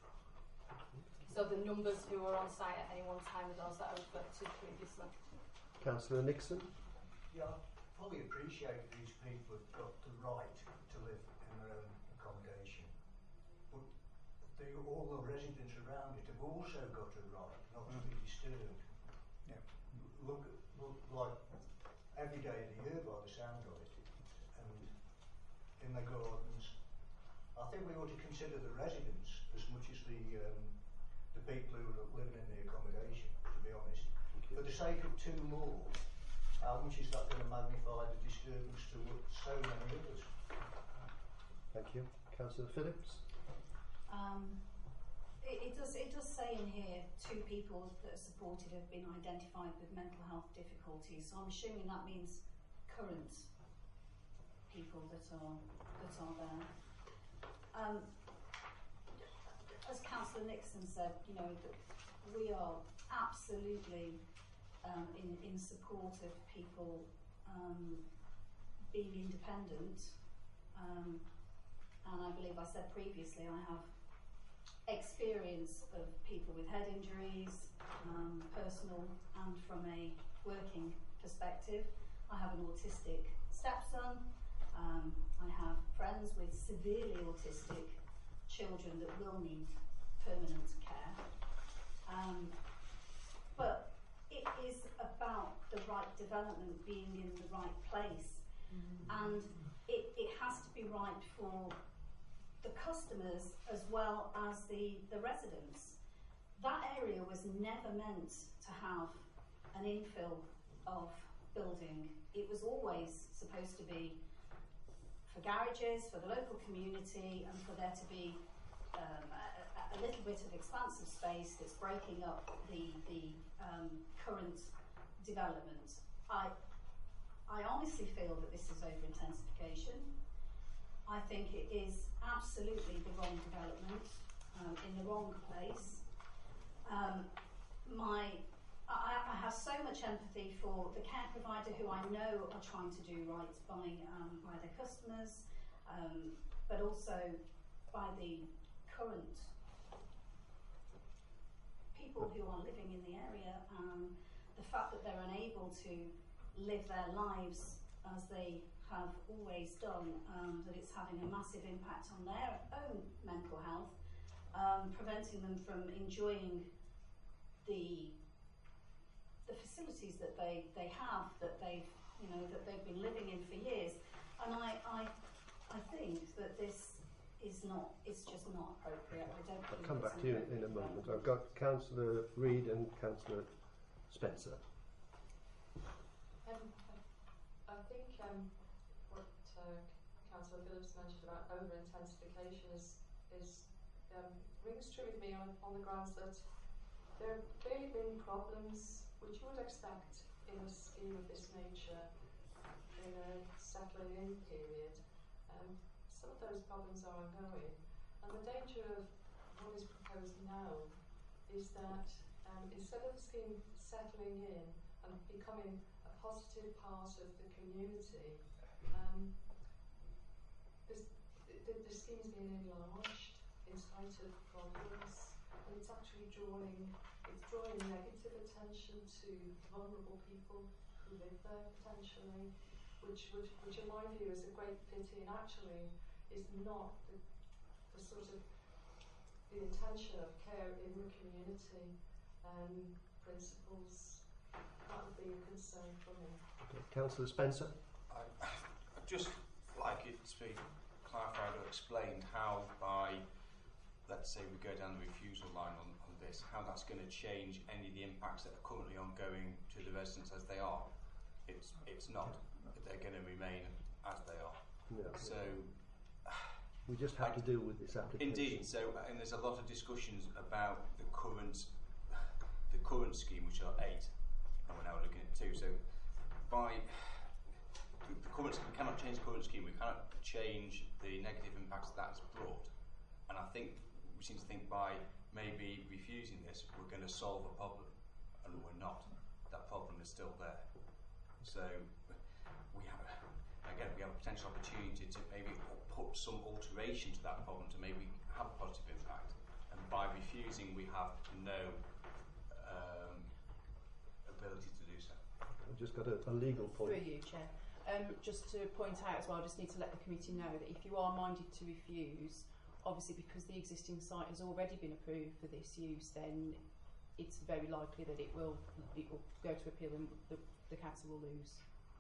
So the numbers who are on site at any one time are those that I referred to previously. Councillor Nixon. Yeah, I fully appreciate these people have got the right to live in their own accommodation, but they, all the residents around it have also got a right not to be disturbed. Yeah. Look, look like every day of the year by the sound of it, and in their gardens. I think we ought to consider the residents as much as the um, the people who are living in the accommodation, to be honest. For the sake of two more, how much is that going to magnify the disturbance to so many others? Thank you. Councillor Phillips. Um, it, it does it does say in here two people that are supported have been identified with mental health difficulties. So I'm assuming that means current people that are that are there. Um, as Councillor Nixon said, you know, that we are absolutely um, in in support of people um, being independent. Um, and I believe I said previously I have experience of people with head injuries, um, personal and from a working perspective. I have an autistic stepson. Um, I have friends with severely autistic children that will need permanent care. Um, but it is about the right development being in the right place. Mm-hmm. And it, it has to be right for the customers as well as the, the residents. That area was never meant to have an infill of building. It was always supposed to be for garages, for the local community, and for there to be um, a, a little bit of expansive space that's breaking up the, the um, current development. I, I honestly feel that this is over-intensification. I think it is absolutely the wrong development, um, in the wrong place. Um, my, I, I have so much empathy for the care provider who I know are trying to do right by, um, by their customers, um, but also by the current people who are living in the area. Um, the fact that they're unable to live their lives as they have always done, um, that it's having a massive impact on their own mental health, um, preventing them from enjoying the the facilities that they, they have, that they've you know that they've been living in for years. And I I, I think that this is not it's just not appropriate. I don't I'll think come it's back to you in a moment. I've got Councillor Reid and Councillor Spencer. Um, I think um, what uh, Councillor Phillips mentioned about over-intensification is, is um, rings true with me on, on the grounds that there have clearly been problems which you would expect in a scheme of this nature in a settling in period. Um, some of those problems are ongoing, and the danger of what is proposed now is that um, instead of the scheme settling in and becoming a positive part of the community, um, this, the, the scheme is being enlarged in spite of problems, and it's actually drawing it's drawing negative attention to vulnerable people who live there potentially, which which, which in my view is a great pity, and actually is not the, the sort of the intention of care in the community um, principles. That would be a concern for me. Okay. Councillor Spencer. I, I'd just like it to be clarified or explained how by, let's say we go down the refusal line on, on this, how that's going to change any of the impacts that are currently ongoing to the residents as they are. It's it's not. They're going to remain as they are. No. So we just have I, to deal with this application. Indeed. So and there's a lot of discussions about the current the current scheme, which are eight, and we're now looking at two. So by the current, we cannot change the current scheme. We cannot change the negative impacts that it's brought. And I think we seem to think by maybe refusing this, we're going to solve a problem, and we're not. That problem is still there. So we have, again, we have a potential opportunity to maybe put some alteration to that problem to maybe have a positive impact. And by refusing, we have no um, ability to do so. I've just got a, a legal point. Through you, Chair. Um, just to point out as well, I just need to let the committee know that if you are minded to refuse, obviously because the existing site has already been approved for this use, then it's very likely that it will, it will go to appeal and the, the council will lose.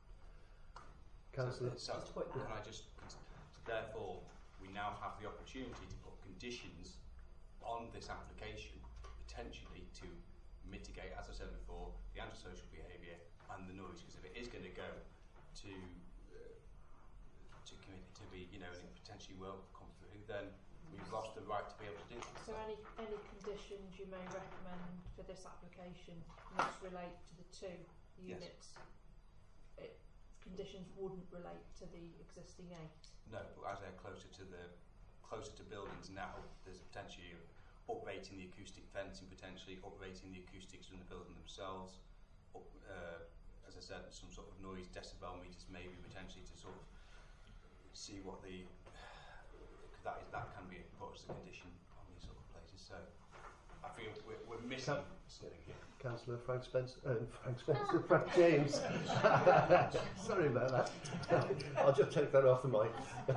Councillor, so, just to point that can I just, therefore, we now have the opportunity to put conditions on this application, potentially to mitigate, as I said before, the antisocial behaviour and the noise. Because if it is going to go to uh, to committee to be, you know, and it potentially will come through, then we've lost the right to be able to do that. So any any conditions you may recommend for this application must relate to the two units. Yes. It, conditions wouldn't relate to the existing eight. No, but as they're closer to the closer to buildings now, there's a potentially uprating the acoustic fencing, potentially uprating the acoustics in the building themselves. Up, uh, as I said, some sort of noise decibel meters, maybe potentially to sort of see what the cause that is that can be put as a condition on these sort of places. So I feel we're, we're missing Can- something here. Councillor Frank Spencer, uh, Frank Spencer, Frank James. Sorry about that. I'll just take that off the mic.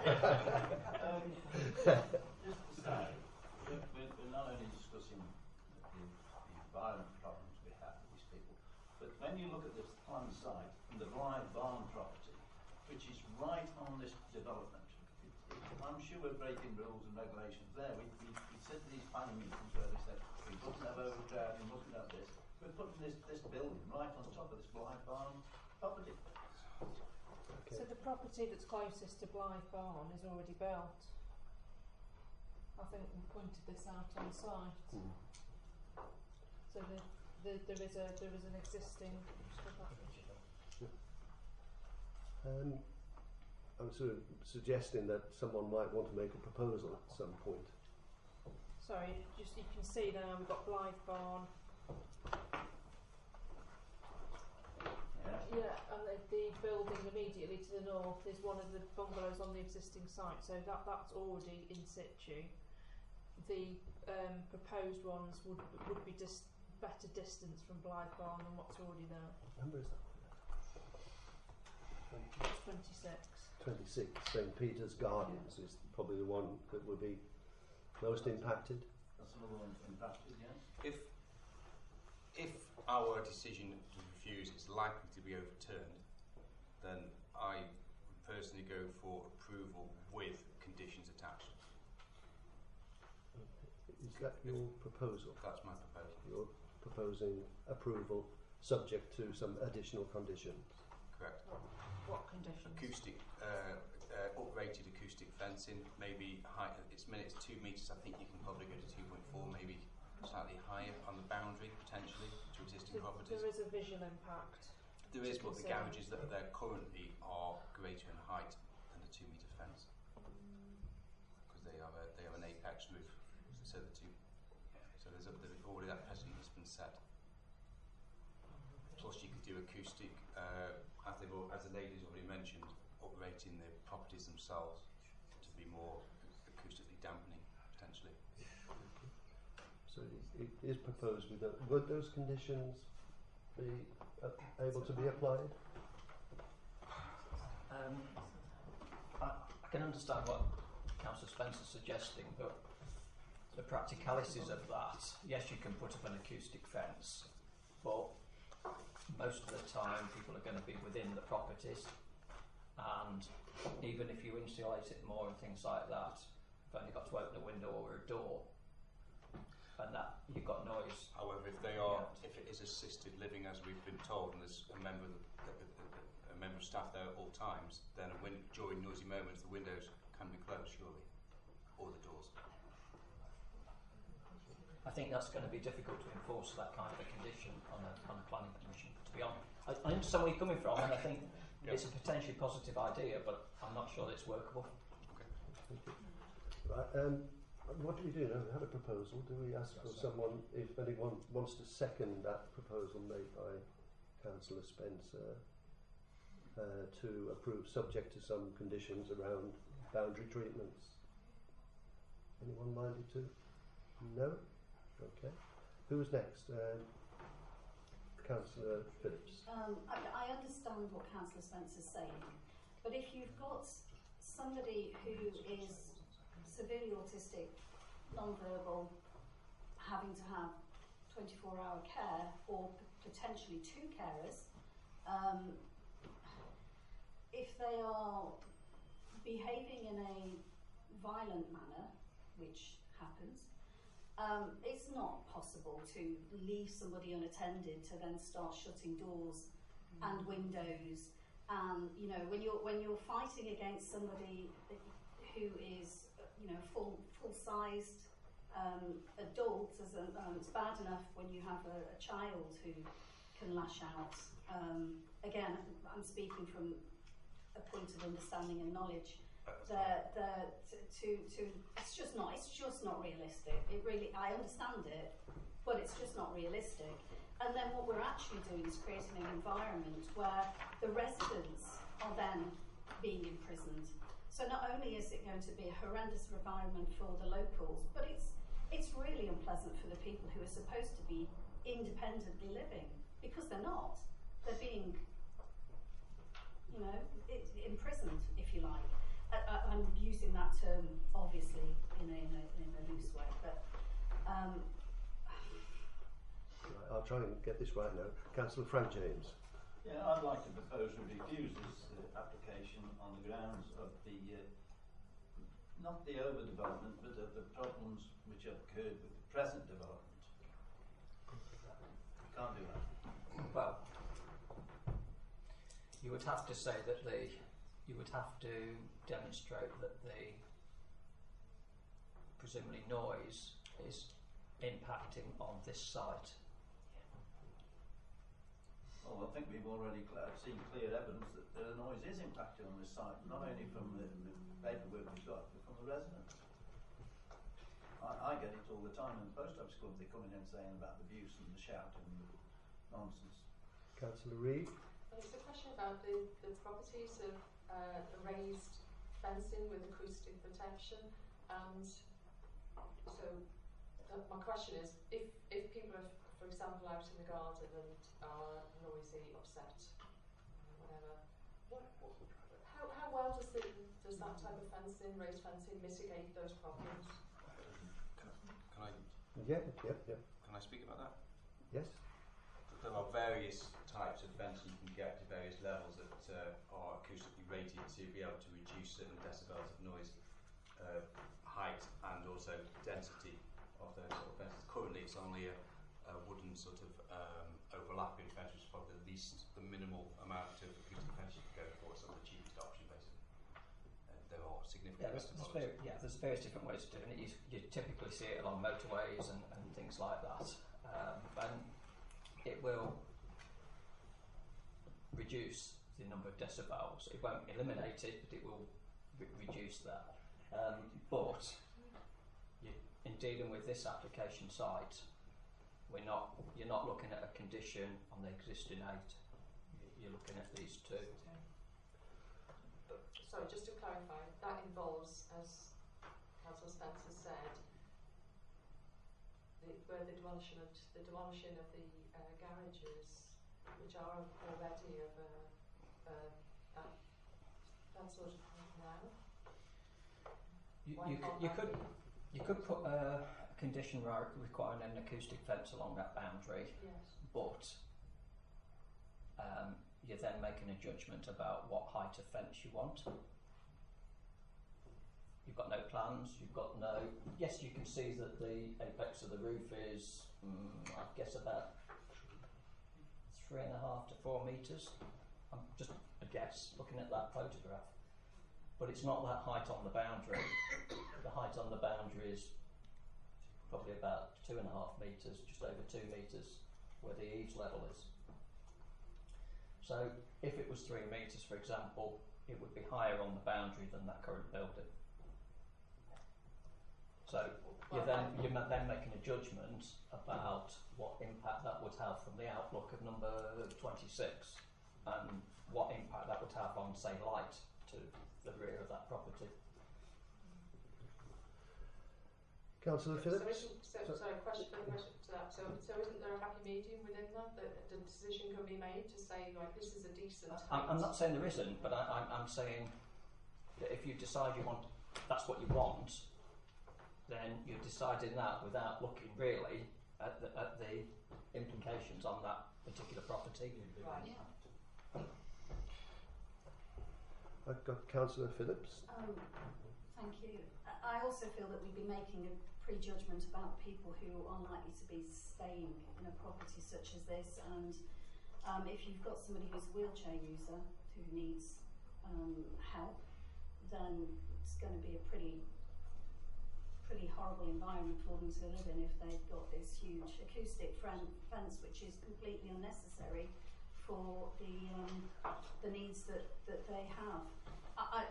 um, just to say, we're, we're not only discussing the, the environment problems we have with these people, but when you look at this planned site and the Blythe Barn property, which is right on this development, it, it, I'm sure we're breaking rules and regulations there. We, we, we sit in these planning meetings where they said we mustn't have overcrowding, we mustn't have this. We're putting this, this building right on top of this Blythe Barn property. Okay. So the property that's closest to Blythe Barn is already built. I think we pointed this out on site. Mm. So the, the, there is a there is an existing. Um, I'm sort of suggesting that someone might want to make a proposal at some point. Sorry, just you can see now we've got Blythe Barn. Yeah. Yeah, and the, the building immediately to the north is one of the bungalows on the existing site, so that that's already in situ. The um, proposed ones would would be dis- better distance from Blythe Barn than what's already there. What number is that? twenty-six. twenty-six. Saint Peter's Gardens is probably the one that would be most impacted. That's another one impacted, yes. If if our decision to refuse is likely to be overturned, then I would personally go for approval with conditions attached. Is that your proposal? That's my proposal. You're proposing approval subject to some additional conditions. Correct. What conditions? Acoustic, uh, uh, uprated acoustic fencing, maybe height. It's minutes two meters. I think you can probably go to two point four, maybe slightly higher on the boundary potentially to existing So properties. there is a visual impact. There is, but the consider. garages that are there currently are greater in height than the two metre fence because they have a they have an apex roof, so the two. So there's, a, there's already that precedent has been set. Plus, you could do acoustic, uh, as they've al- as the ladies already mentioned, uprating the properties themselves to be more acoustically dampening potentially. So it, it is proposed with that. Would those conditions be uh, able to be applied? Um, I, I can understand what Councillor Spencer's suggesting, but the practicalities of that, yes, you can put up an acoustic fence, but most of the time people are going to be within the properties, and even if you insulate it more and things like that, you've only got to open a window or a door, and that you've got noise. However, if they are, if it is assisted living as we've been told, and there's a member of the, a, a, a member of staff there at all times, then a win- during noisy moments the windows can be closed, surely, or the doors. I think that's going to be difficult to enforce that kind of a condition on a, on a planning commission, to be honest. I, I understand where you're coming from, and I think Yeah. It's a potentially positive idea, but I'm not sure that it's workable. Thank you. Right, um, what do we do now? We had a proposal. Do we ask for someone, if anyone wants to second that proposal made by Councillor Spencer, uh, to approve subject to some conditions around boundary treatments? Anyone minded to? No? Okay. Who's next? Um, Councillor Phillips. Um, I, I understand what Councillor Spencer's saying, but if you've got somebody who is severely autistic, non-verbal, having to have twenty-four hour care, or p- potentially two carers, um, if they are behaving in a violent manner, which happens, Um, it's not possible to leave somebody unattended to then start shutting doors mm. and windows. And you know, when you're when you're fighting against somebody who is, you know, full full-sized um, adult, as a, um, it's bad enough when you have a, a child who can lash out. Um, again, I'm speaking from a point of understanding and knowledge. The, the, to, to, it's just not, it's just not realistic. It really, I understand it, but it's just not realistic. And then what we're actually doing is creating an environment where the residents are then being imprisoned. So not only is it going to be a horrendous environment for the locals, but it's, it's really unpleasant for the people who are supposed to be independently living, because they're not. They're being, you know, it, imprisoned, if you like. I, I'm using that term obviously in a, in a, in a loose way, but um, right, I'll try and get this right now. Councillor Frank James. Yeah, I'd like to propose we refuse this uh, application on the grounds of the uh, not the overdevelopment, but of the problems which have occurred with the present development. You can't do that. Well, you would have to say that the you would have to demonstrate that the presumably noise is impacting on this site. Well, I think we've already cl- seen clear evidence that the noise is impacting on this site, not only from the, the paperwork we've got, but from the residents. I, I get it all the time in the Post Office Club. They come in and saying about the abuse and the shouting and the nonsense. Councillor Reid. Well, it's a question about the, the properties of uh, the raised fencing with acoustic protection, and so uh, my question is, if if people are, for example, out in the garden and are noisy, upset, whatever, what, what, how how well does the, does that type of fencing, raised fencing, mitigate those problems? Can I, can I? Yeah, yeah, yeah. Can I speak about that? Yes. There are various types of fencing you can get to various levels that uh, are acoustically rated to be able to reduce certain decibels of noise, uh, height, and also density of those sort of fences. Currently, it's only a, a wooden sort of um, overlapping fence, which is probably the least, the minimal amount of acoustic fence you can go for. It's sort of the cheapest option, basically. And there are significant. Yeah, there's, there's very, yeah, there's various different ways of doing it. You, you typically see it along motorways and, and things like that, um, and it will reduce the number of decibels. It won't eliminate it, but it will re reduce that. Um, but you, in dealing with this application site, we're not. You're not looking at a condition on the existing eight. You're looking at these two. But, sorry, just to clarify, that involves, as Councillor Spencer said, the, where the demolition of the demolition of the uh, garages, which are already of a uh, that, that sort of thing now. You, you, could, you could you could put a condition right requiring an acoustic fence along that boundary, yes. but um, you're then making a judgment about what height of fence you want. You've got no plans. You've got no. Yes, you can see that the apex of the roof is, um, I guess, about three and a half to four metres. I'm just a guess looking at that photograph, but it's not that height on the boundary. The height on the boundary is probably about two and a half metres, just over two metres, where the eaves level is. So if it was three metres, for example, it would be higher on the boundary than that current building. So you're then, you're ma- then making a judgment about what impact that would have from the outlook of number twenty-six and what impact that would have on, say, light to the rear of that property. Councillor So Phillips? isn't, so, sorry, question for the question to that. So, so isn't there a happy medium within that, that the decision can be made to say, like, this is a decent height? I'm, I'm not saying there isn't, but I, I'm, I'm saying that if you decide you want, that's what you want, then you're deciding that without looking really at the, at the implications on that particular property. Right. Yeah. I've got Councillor Phillips. Um, thank you. I I also feel that we'd be making a prejudgment about people who are likely to be staying in a property such as this, and um, if you've got somebody who's a wheelchair user who needs um, help, then it's going to be a pretty pretty horrible environment for them to live in if they've got this huge acoustic fren- fence which is completely unnecessary for the um, the needs that, that they have. I, I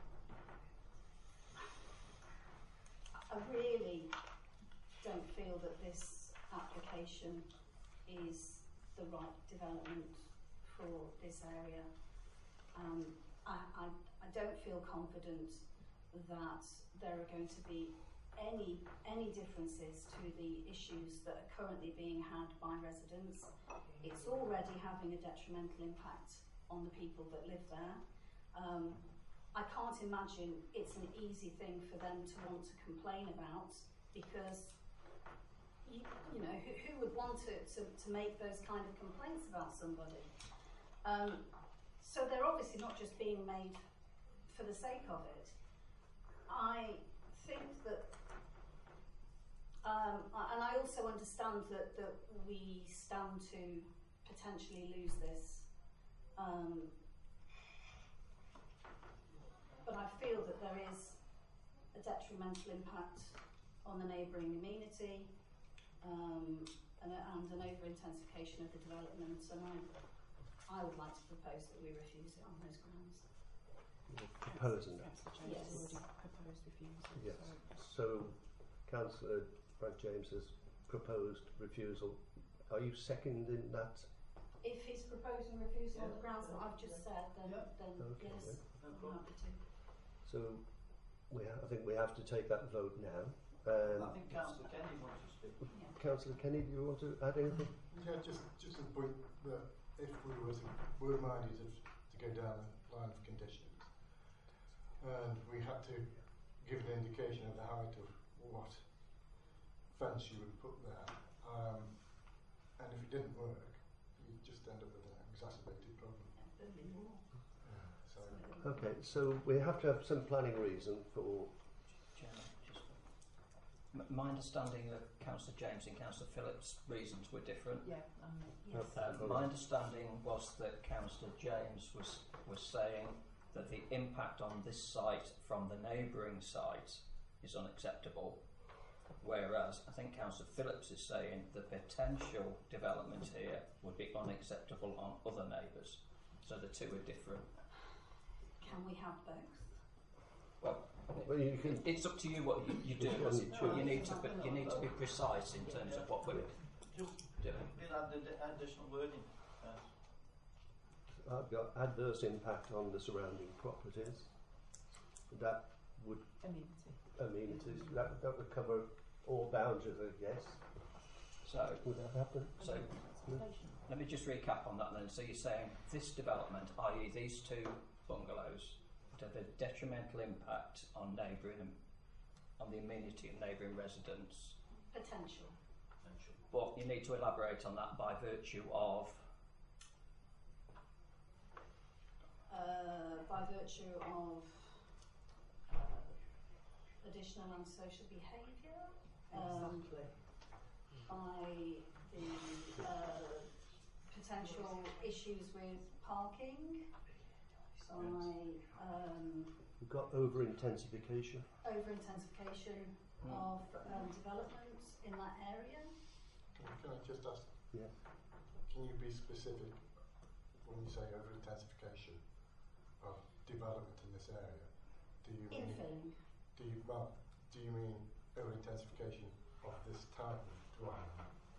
I really don't feel that this application is the right development for this area. Um, I, I, I don't feel confident that there are going to be any any differences to the issues that are currently being had by residents. It's already having a detrimental impact on the people that live there. Um, I can't imagine it's an easy thing for them to want to complain about, because you, you know, who, who would want to, to, to make those kind of complaints about somebody? Um, so they're obviously not just being made for the sake of it. I think that, um, and I also understand that, that we stand to potentially lose this, um, but I feel that there is a detrimental impact on the neighbouring amenity, um, and, a, and an over-intensification of the development, and I, I would like to propose that we refuse it on those grounds. You're proposing that? Yes. Proposed refusal. Yes. So, Councillor Frank James has proposed refusal. Are you seconding that? If he's proposing refusal on the grounds that I've just said, then, then Okay, yes, then. I'm happy to. So, we ha- I think we have to take that vote now. Um, I think Councillor Kenny wants to speak. Yeah. Councillor Kenny, do you want to add anything? Yeah, just just a point that if we were to, were minded of, to go down the line of conditions, and we had to give an indication of the height of what fence you would put there, um, and if it didn't work, you'd just end up with an exacerbated problem. Yeah, so Okay, so we have to have some planning reason for. Chairman, just m- my understanding of Councillor James and Councillor Phillips' reasons were different. Yeah, um, Yes. Uh, my understanding was that Councillor James was was saying that the impact on this site from the neighbouring site is unacceptable, whereas I think Councillor Phillips is saying the potential development here would be unacceptable on other neighbours. So the two are different. Can we have both? Well, Well, you can. it's up to you what you, you do. Which one you choose. You need to be, you need to be precise in terms of what we're doing. We'll add the d- additional wording. Uh, I've got adverse impact on the surrounding properties. That would amenity. amenities. That that would cover all boundaries, I guess. So Would that happen? So let me just recap on that then. So you're saying this development, that is these two bungalows, would have a detrimental impact on neighbouring, on the amenity of neighbouring residents, Potential. but you need to elaborate on that by virtue of Uh, by virtue of uh, additional unsocial behaviour, um, by the uh, potential issues with parking, by um, We've got over intensification. over-intensification Mm. of um, development in that area. can, can I just ask? Yeah. Can you be specific when you say over intensification of development in this area, do you mean Infilling. do you well do you mean over intensification of this type of dwelling?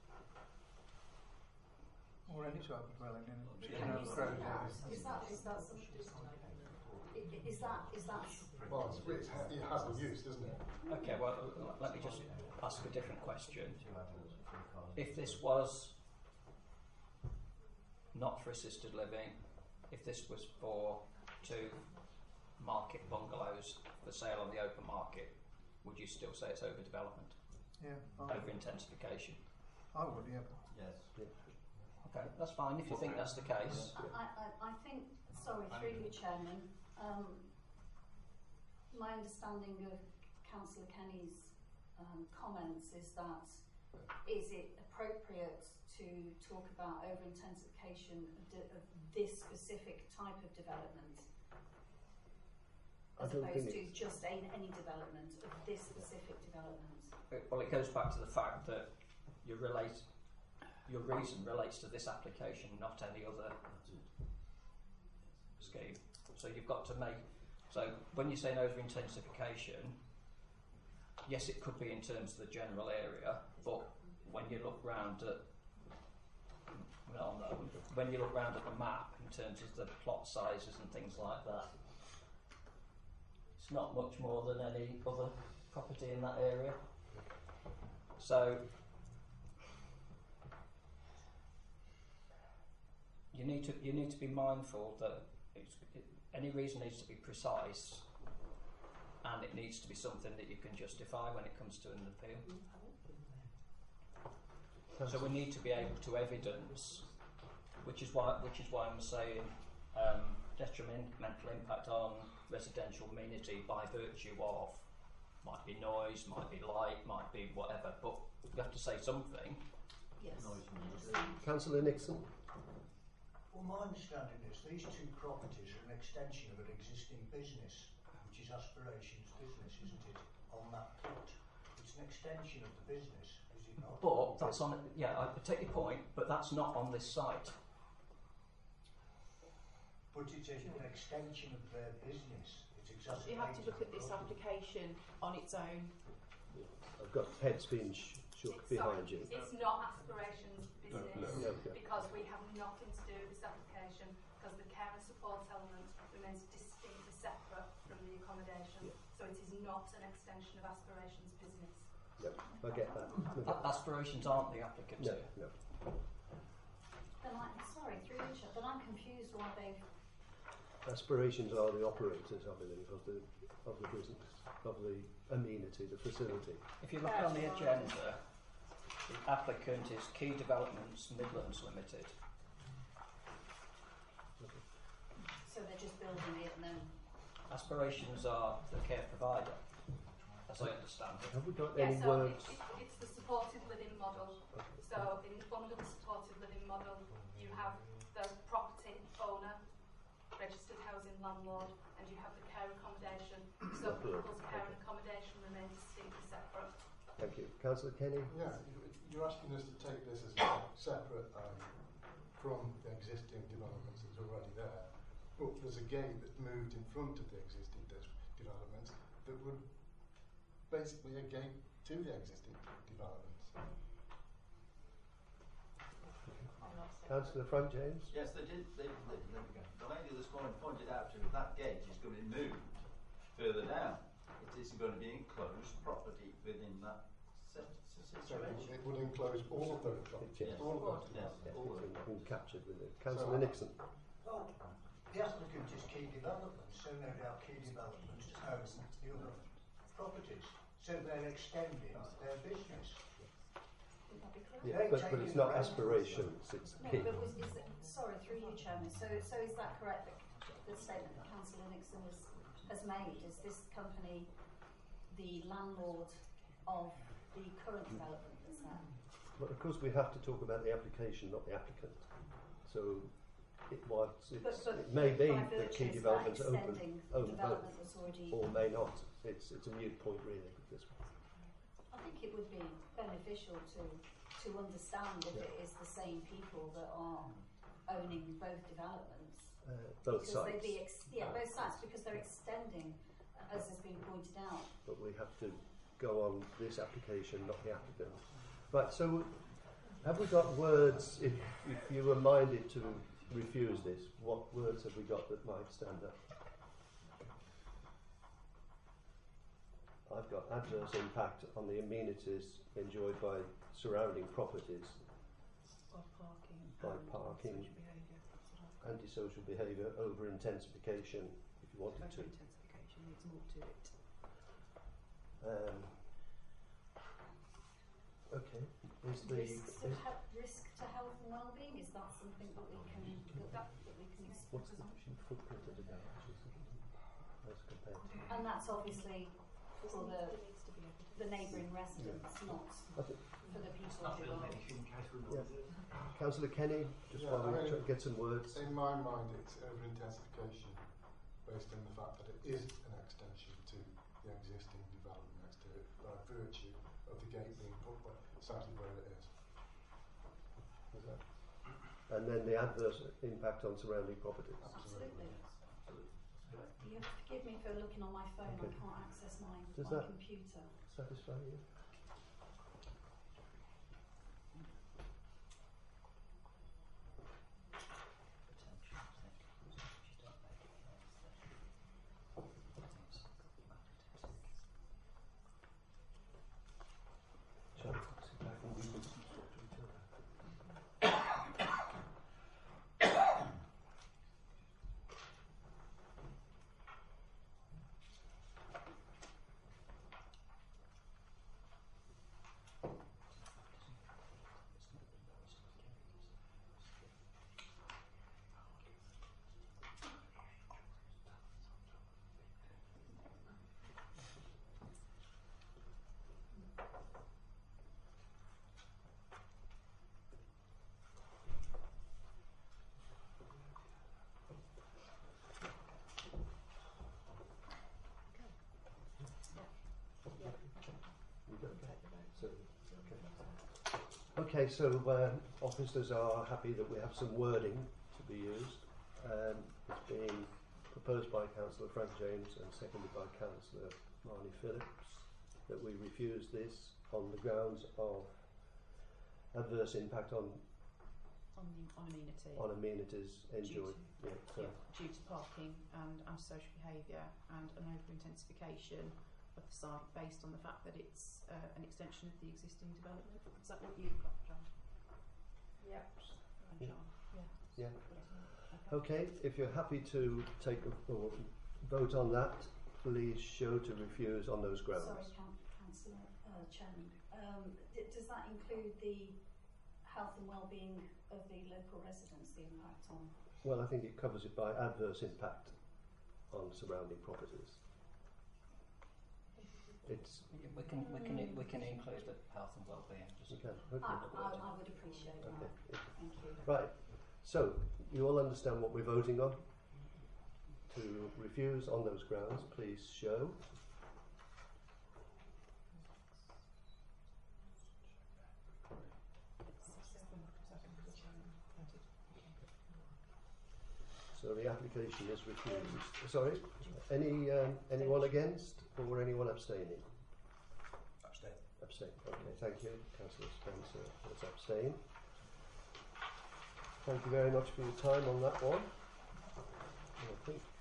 Or any type of dwelling in Can you say that? Is that is that some, i- i- is that is that Well, it's, it's, ha- it has a use, doesn't it? Okay, well, l- let me just ask a different question. If this was not for assisted living, if this was for two market bungalows for sale on the open market, would you still say it's overdevelopment? Yeah. I- Over intensification? I would, yeah. Yes. Okay, that's fine if you think that's the case. I, I, I think, sorry, through you, Chairman, um, my understanding of Councillor Kenny's um, comments is that is it appropriate to talk about over-intensification of, de- of this specific type of development I as don't opposed think to just a, any development of this specific development? It- Well, it goes back to the fact that you relate, your reason relates to this application, not any other scheme. So you've got to make, so when you say an over-intensification, yes, it could be in terms of the general area, but when you look round at, well, no, when you look round at the map in terms of the plot sizes and things like that, it's not much more than any other property in that area. So you need to you need to be mindful that it's, it, any reason needs to be precise, and it needs to be something that you can justify when it comes to an appeal. So we need to be able to evidence, which is why which is why I'm saying um, detrimental impact on residential amenity by virtue of, might be noise, might be light, might be whatever, but you have to say something. Yes. Councillor Nixon. Well, my understanding is these two properties are an extension of an existing business, which is Aspirations Business, isn't it, on that plot? It's an extension of the business, is it not? But that's on, yeah, I take your point, but that's not on this site. But it's an extension of their business. It's exactly. You have to look at this application on its own. I've got heads being sh- shook It's, behind sorry, you. it's not Aspirations Business No, no. Okay. because we have nothing to do with this application because the care and support element remains distinctly separate from the accommodation. Yeah. So it is not an extension of Aspirations Business. Yep, I get that. A- aspirations aren't the applicant. No, no. Then I'm sorry, through you, Chair, but I'm confused why they've. Aspirations are the operators, I believe, of the of the business, of the amenity, the facility. If you look on the agenda, the applicant is Key Developments Midlands Limited. So they're just building it and then. Aspirations are the care provider, as I understand it. Have we got Yeah, any so words? it, it, it's the supported living model. So in, under the supported living model, you have the property owner, registered housing landlord, and you have the care accommodation. So people's care and accommodation remain distinctly separate. Thank you. Councillor Kenny? Yeah, you- you're asking us to take this as separate um, from the existing developments that's already there, but there's a gate that's moved in front of the existing de- developments that would basically a gate to the existing developments. Councillor Frank James? Yes, they did. They, they, there we go. The lady this morning pointed out to me that gate is going to be moved further down. It is going to be enclosed property within that se- se- So it, situation. it would enclose all of those properties, Yes. all of those Yes. developments. Yes, all of it's them. been captured with it. Councillor Nixon? Well, the applicant is Key Developments, so no doubt Key Developments owns the other properties. So they're extending their business. Would that be correct? Yeah, They're but, but it's taking not the rent. aspirations, it's No, key. but was, is it, sorry, through you, Chairman. So, so is that correct? That the statement that Councillor Nixon has, has made is this company the landlord of the current development that's there? But of course we have to talk about the application, not the applicant. So it was, it's, But, but it may be by that virtue key is that developments open, extending the own development both, that's already. or may not. It's it's a mute point really. This one. I think it would be beneficial to to understand if Yeah. it is the same people that are owning both developments. Uh, both because sites. they'd be ex- yeah, both sites, because they're extending, as has been pointed out. But we have to go on this application, not the applicant. Right, so have we got words, if, if you were minded to refuse this, what words have we got that might stand up? I've got adverse impact on the amenities enjoyed by surrounding properties, By parking. by and parking, social behaviour. That's what I've got. antisocial behaviour, over intensification, if you wanted to. Over intensification needs more to it. Um, okay, is the Risks to, is, he- risk to health and well-being, is that something that we can that, that we can ex- what's the footprint of the garage as compared to? and that's obviously for the There needs to be evidence. the neighbouring residents, not I think, for the people who are. yeah. Councillor Kenny, just Yeah, while we I mean, try to get some words. In my mind, it's over intensification based on the fact that it is an extension to the existing development next to it by virtue of the gate being put by exactly where it is. Is that? And then the adverse impact on surrounding properties. Absolutely. You have to forgive me for looking on my phone. Okay. I can't access my, Does my that- computer. Satisfy you? Shall we sit back and we can talk to each other? You go, okay. So, okay. Okay, so uh, officers are happy that we have some wording to be used. Um, it's being proposed by Councillor Frank James and seconded by Councillor Marnie Phillips that we refuse this on the grounds of adverse impact on On, the, on amenity. on amenities enjoyed. Due Yeah, so, yeah, due to parking and antisocial behaviour and an over intensification of the site based on the fact that it's uh, an extension of the existing development. Is that what you've got, John? Yep. And Yeah. John? Yeah. yeah. Okay. Okay, if you're happy to take a, or vote on that, please show to refuse on those grounds. Sorry, Coun- Councillor uh, Chairman. Um, d- does that include the health and well-being of the local residents, the impact on? Well, I think it covers it by adverse impact on surrounding properties. It's We can we can we can include the health and well-being. Just you can. I, Okay. I, I would appreciate that. Okay. Thank you. Right. So you all understand what we're voting on? To refuse on those grounds, please show. So the application is refused. Sorry, any um, anyone against or anyone abstaining? Abstain. Abstain. Okay, thank you. Councillor Spencer has abstained. Thank you very much for your time on that one. I think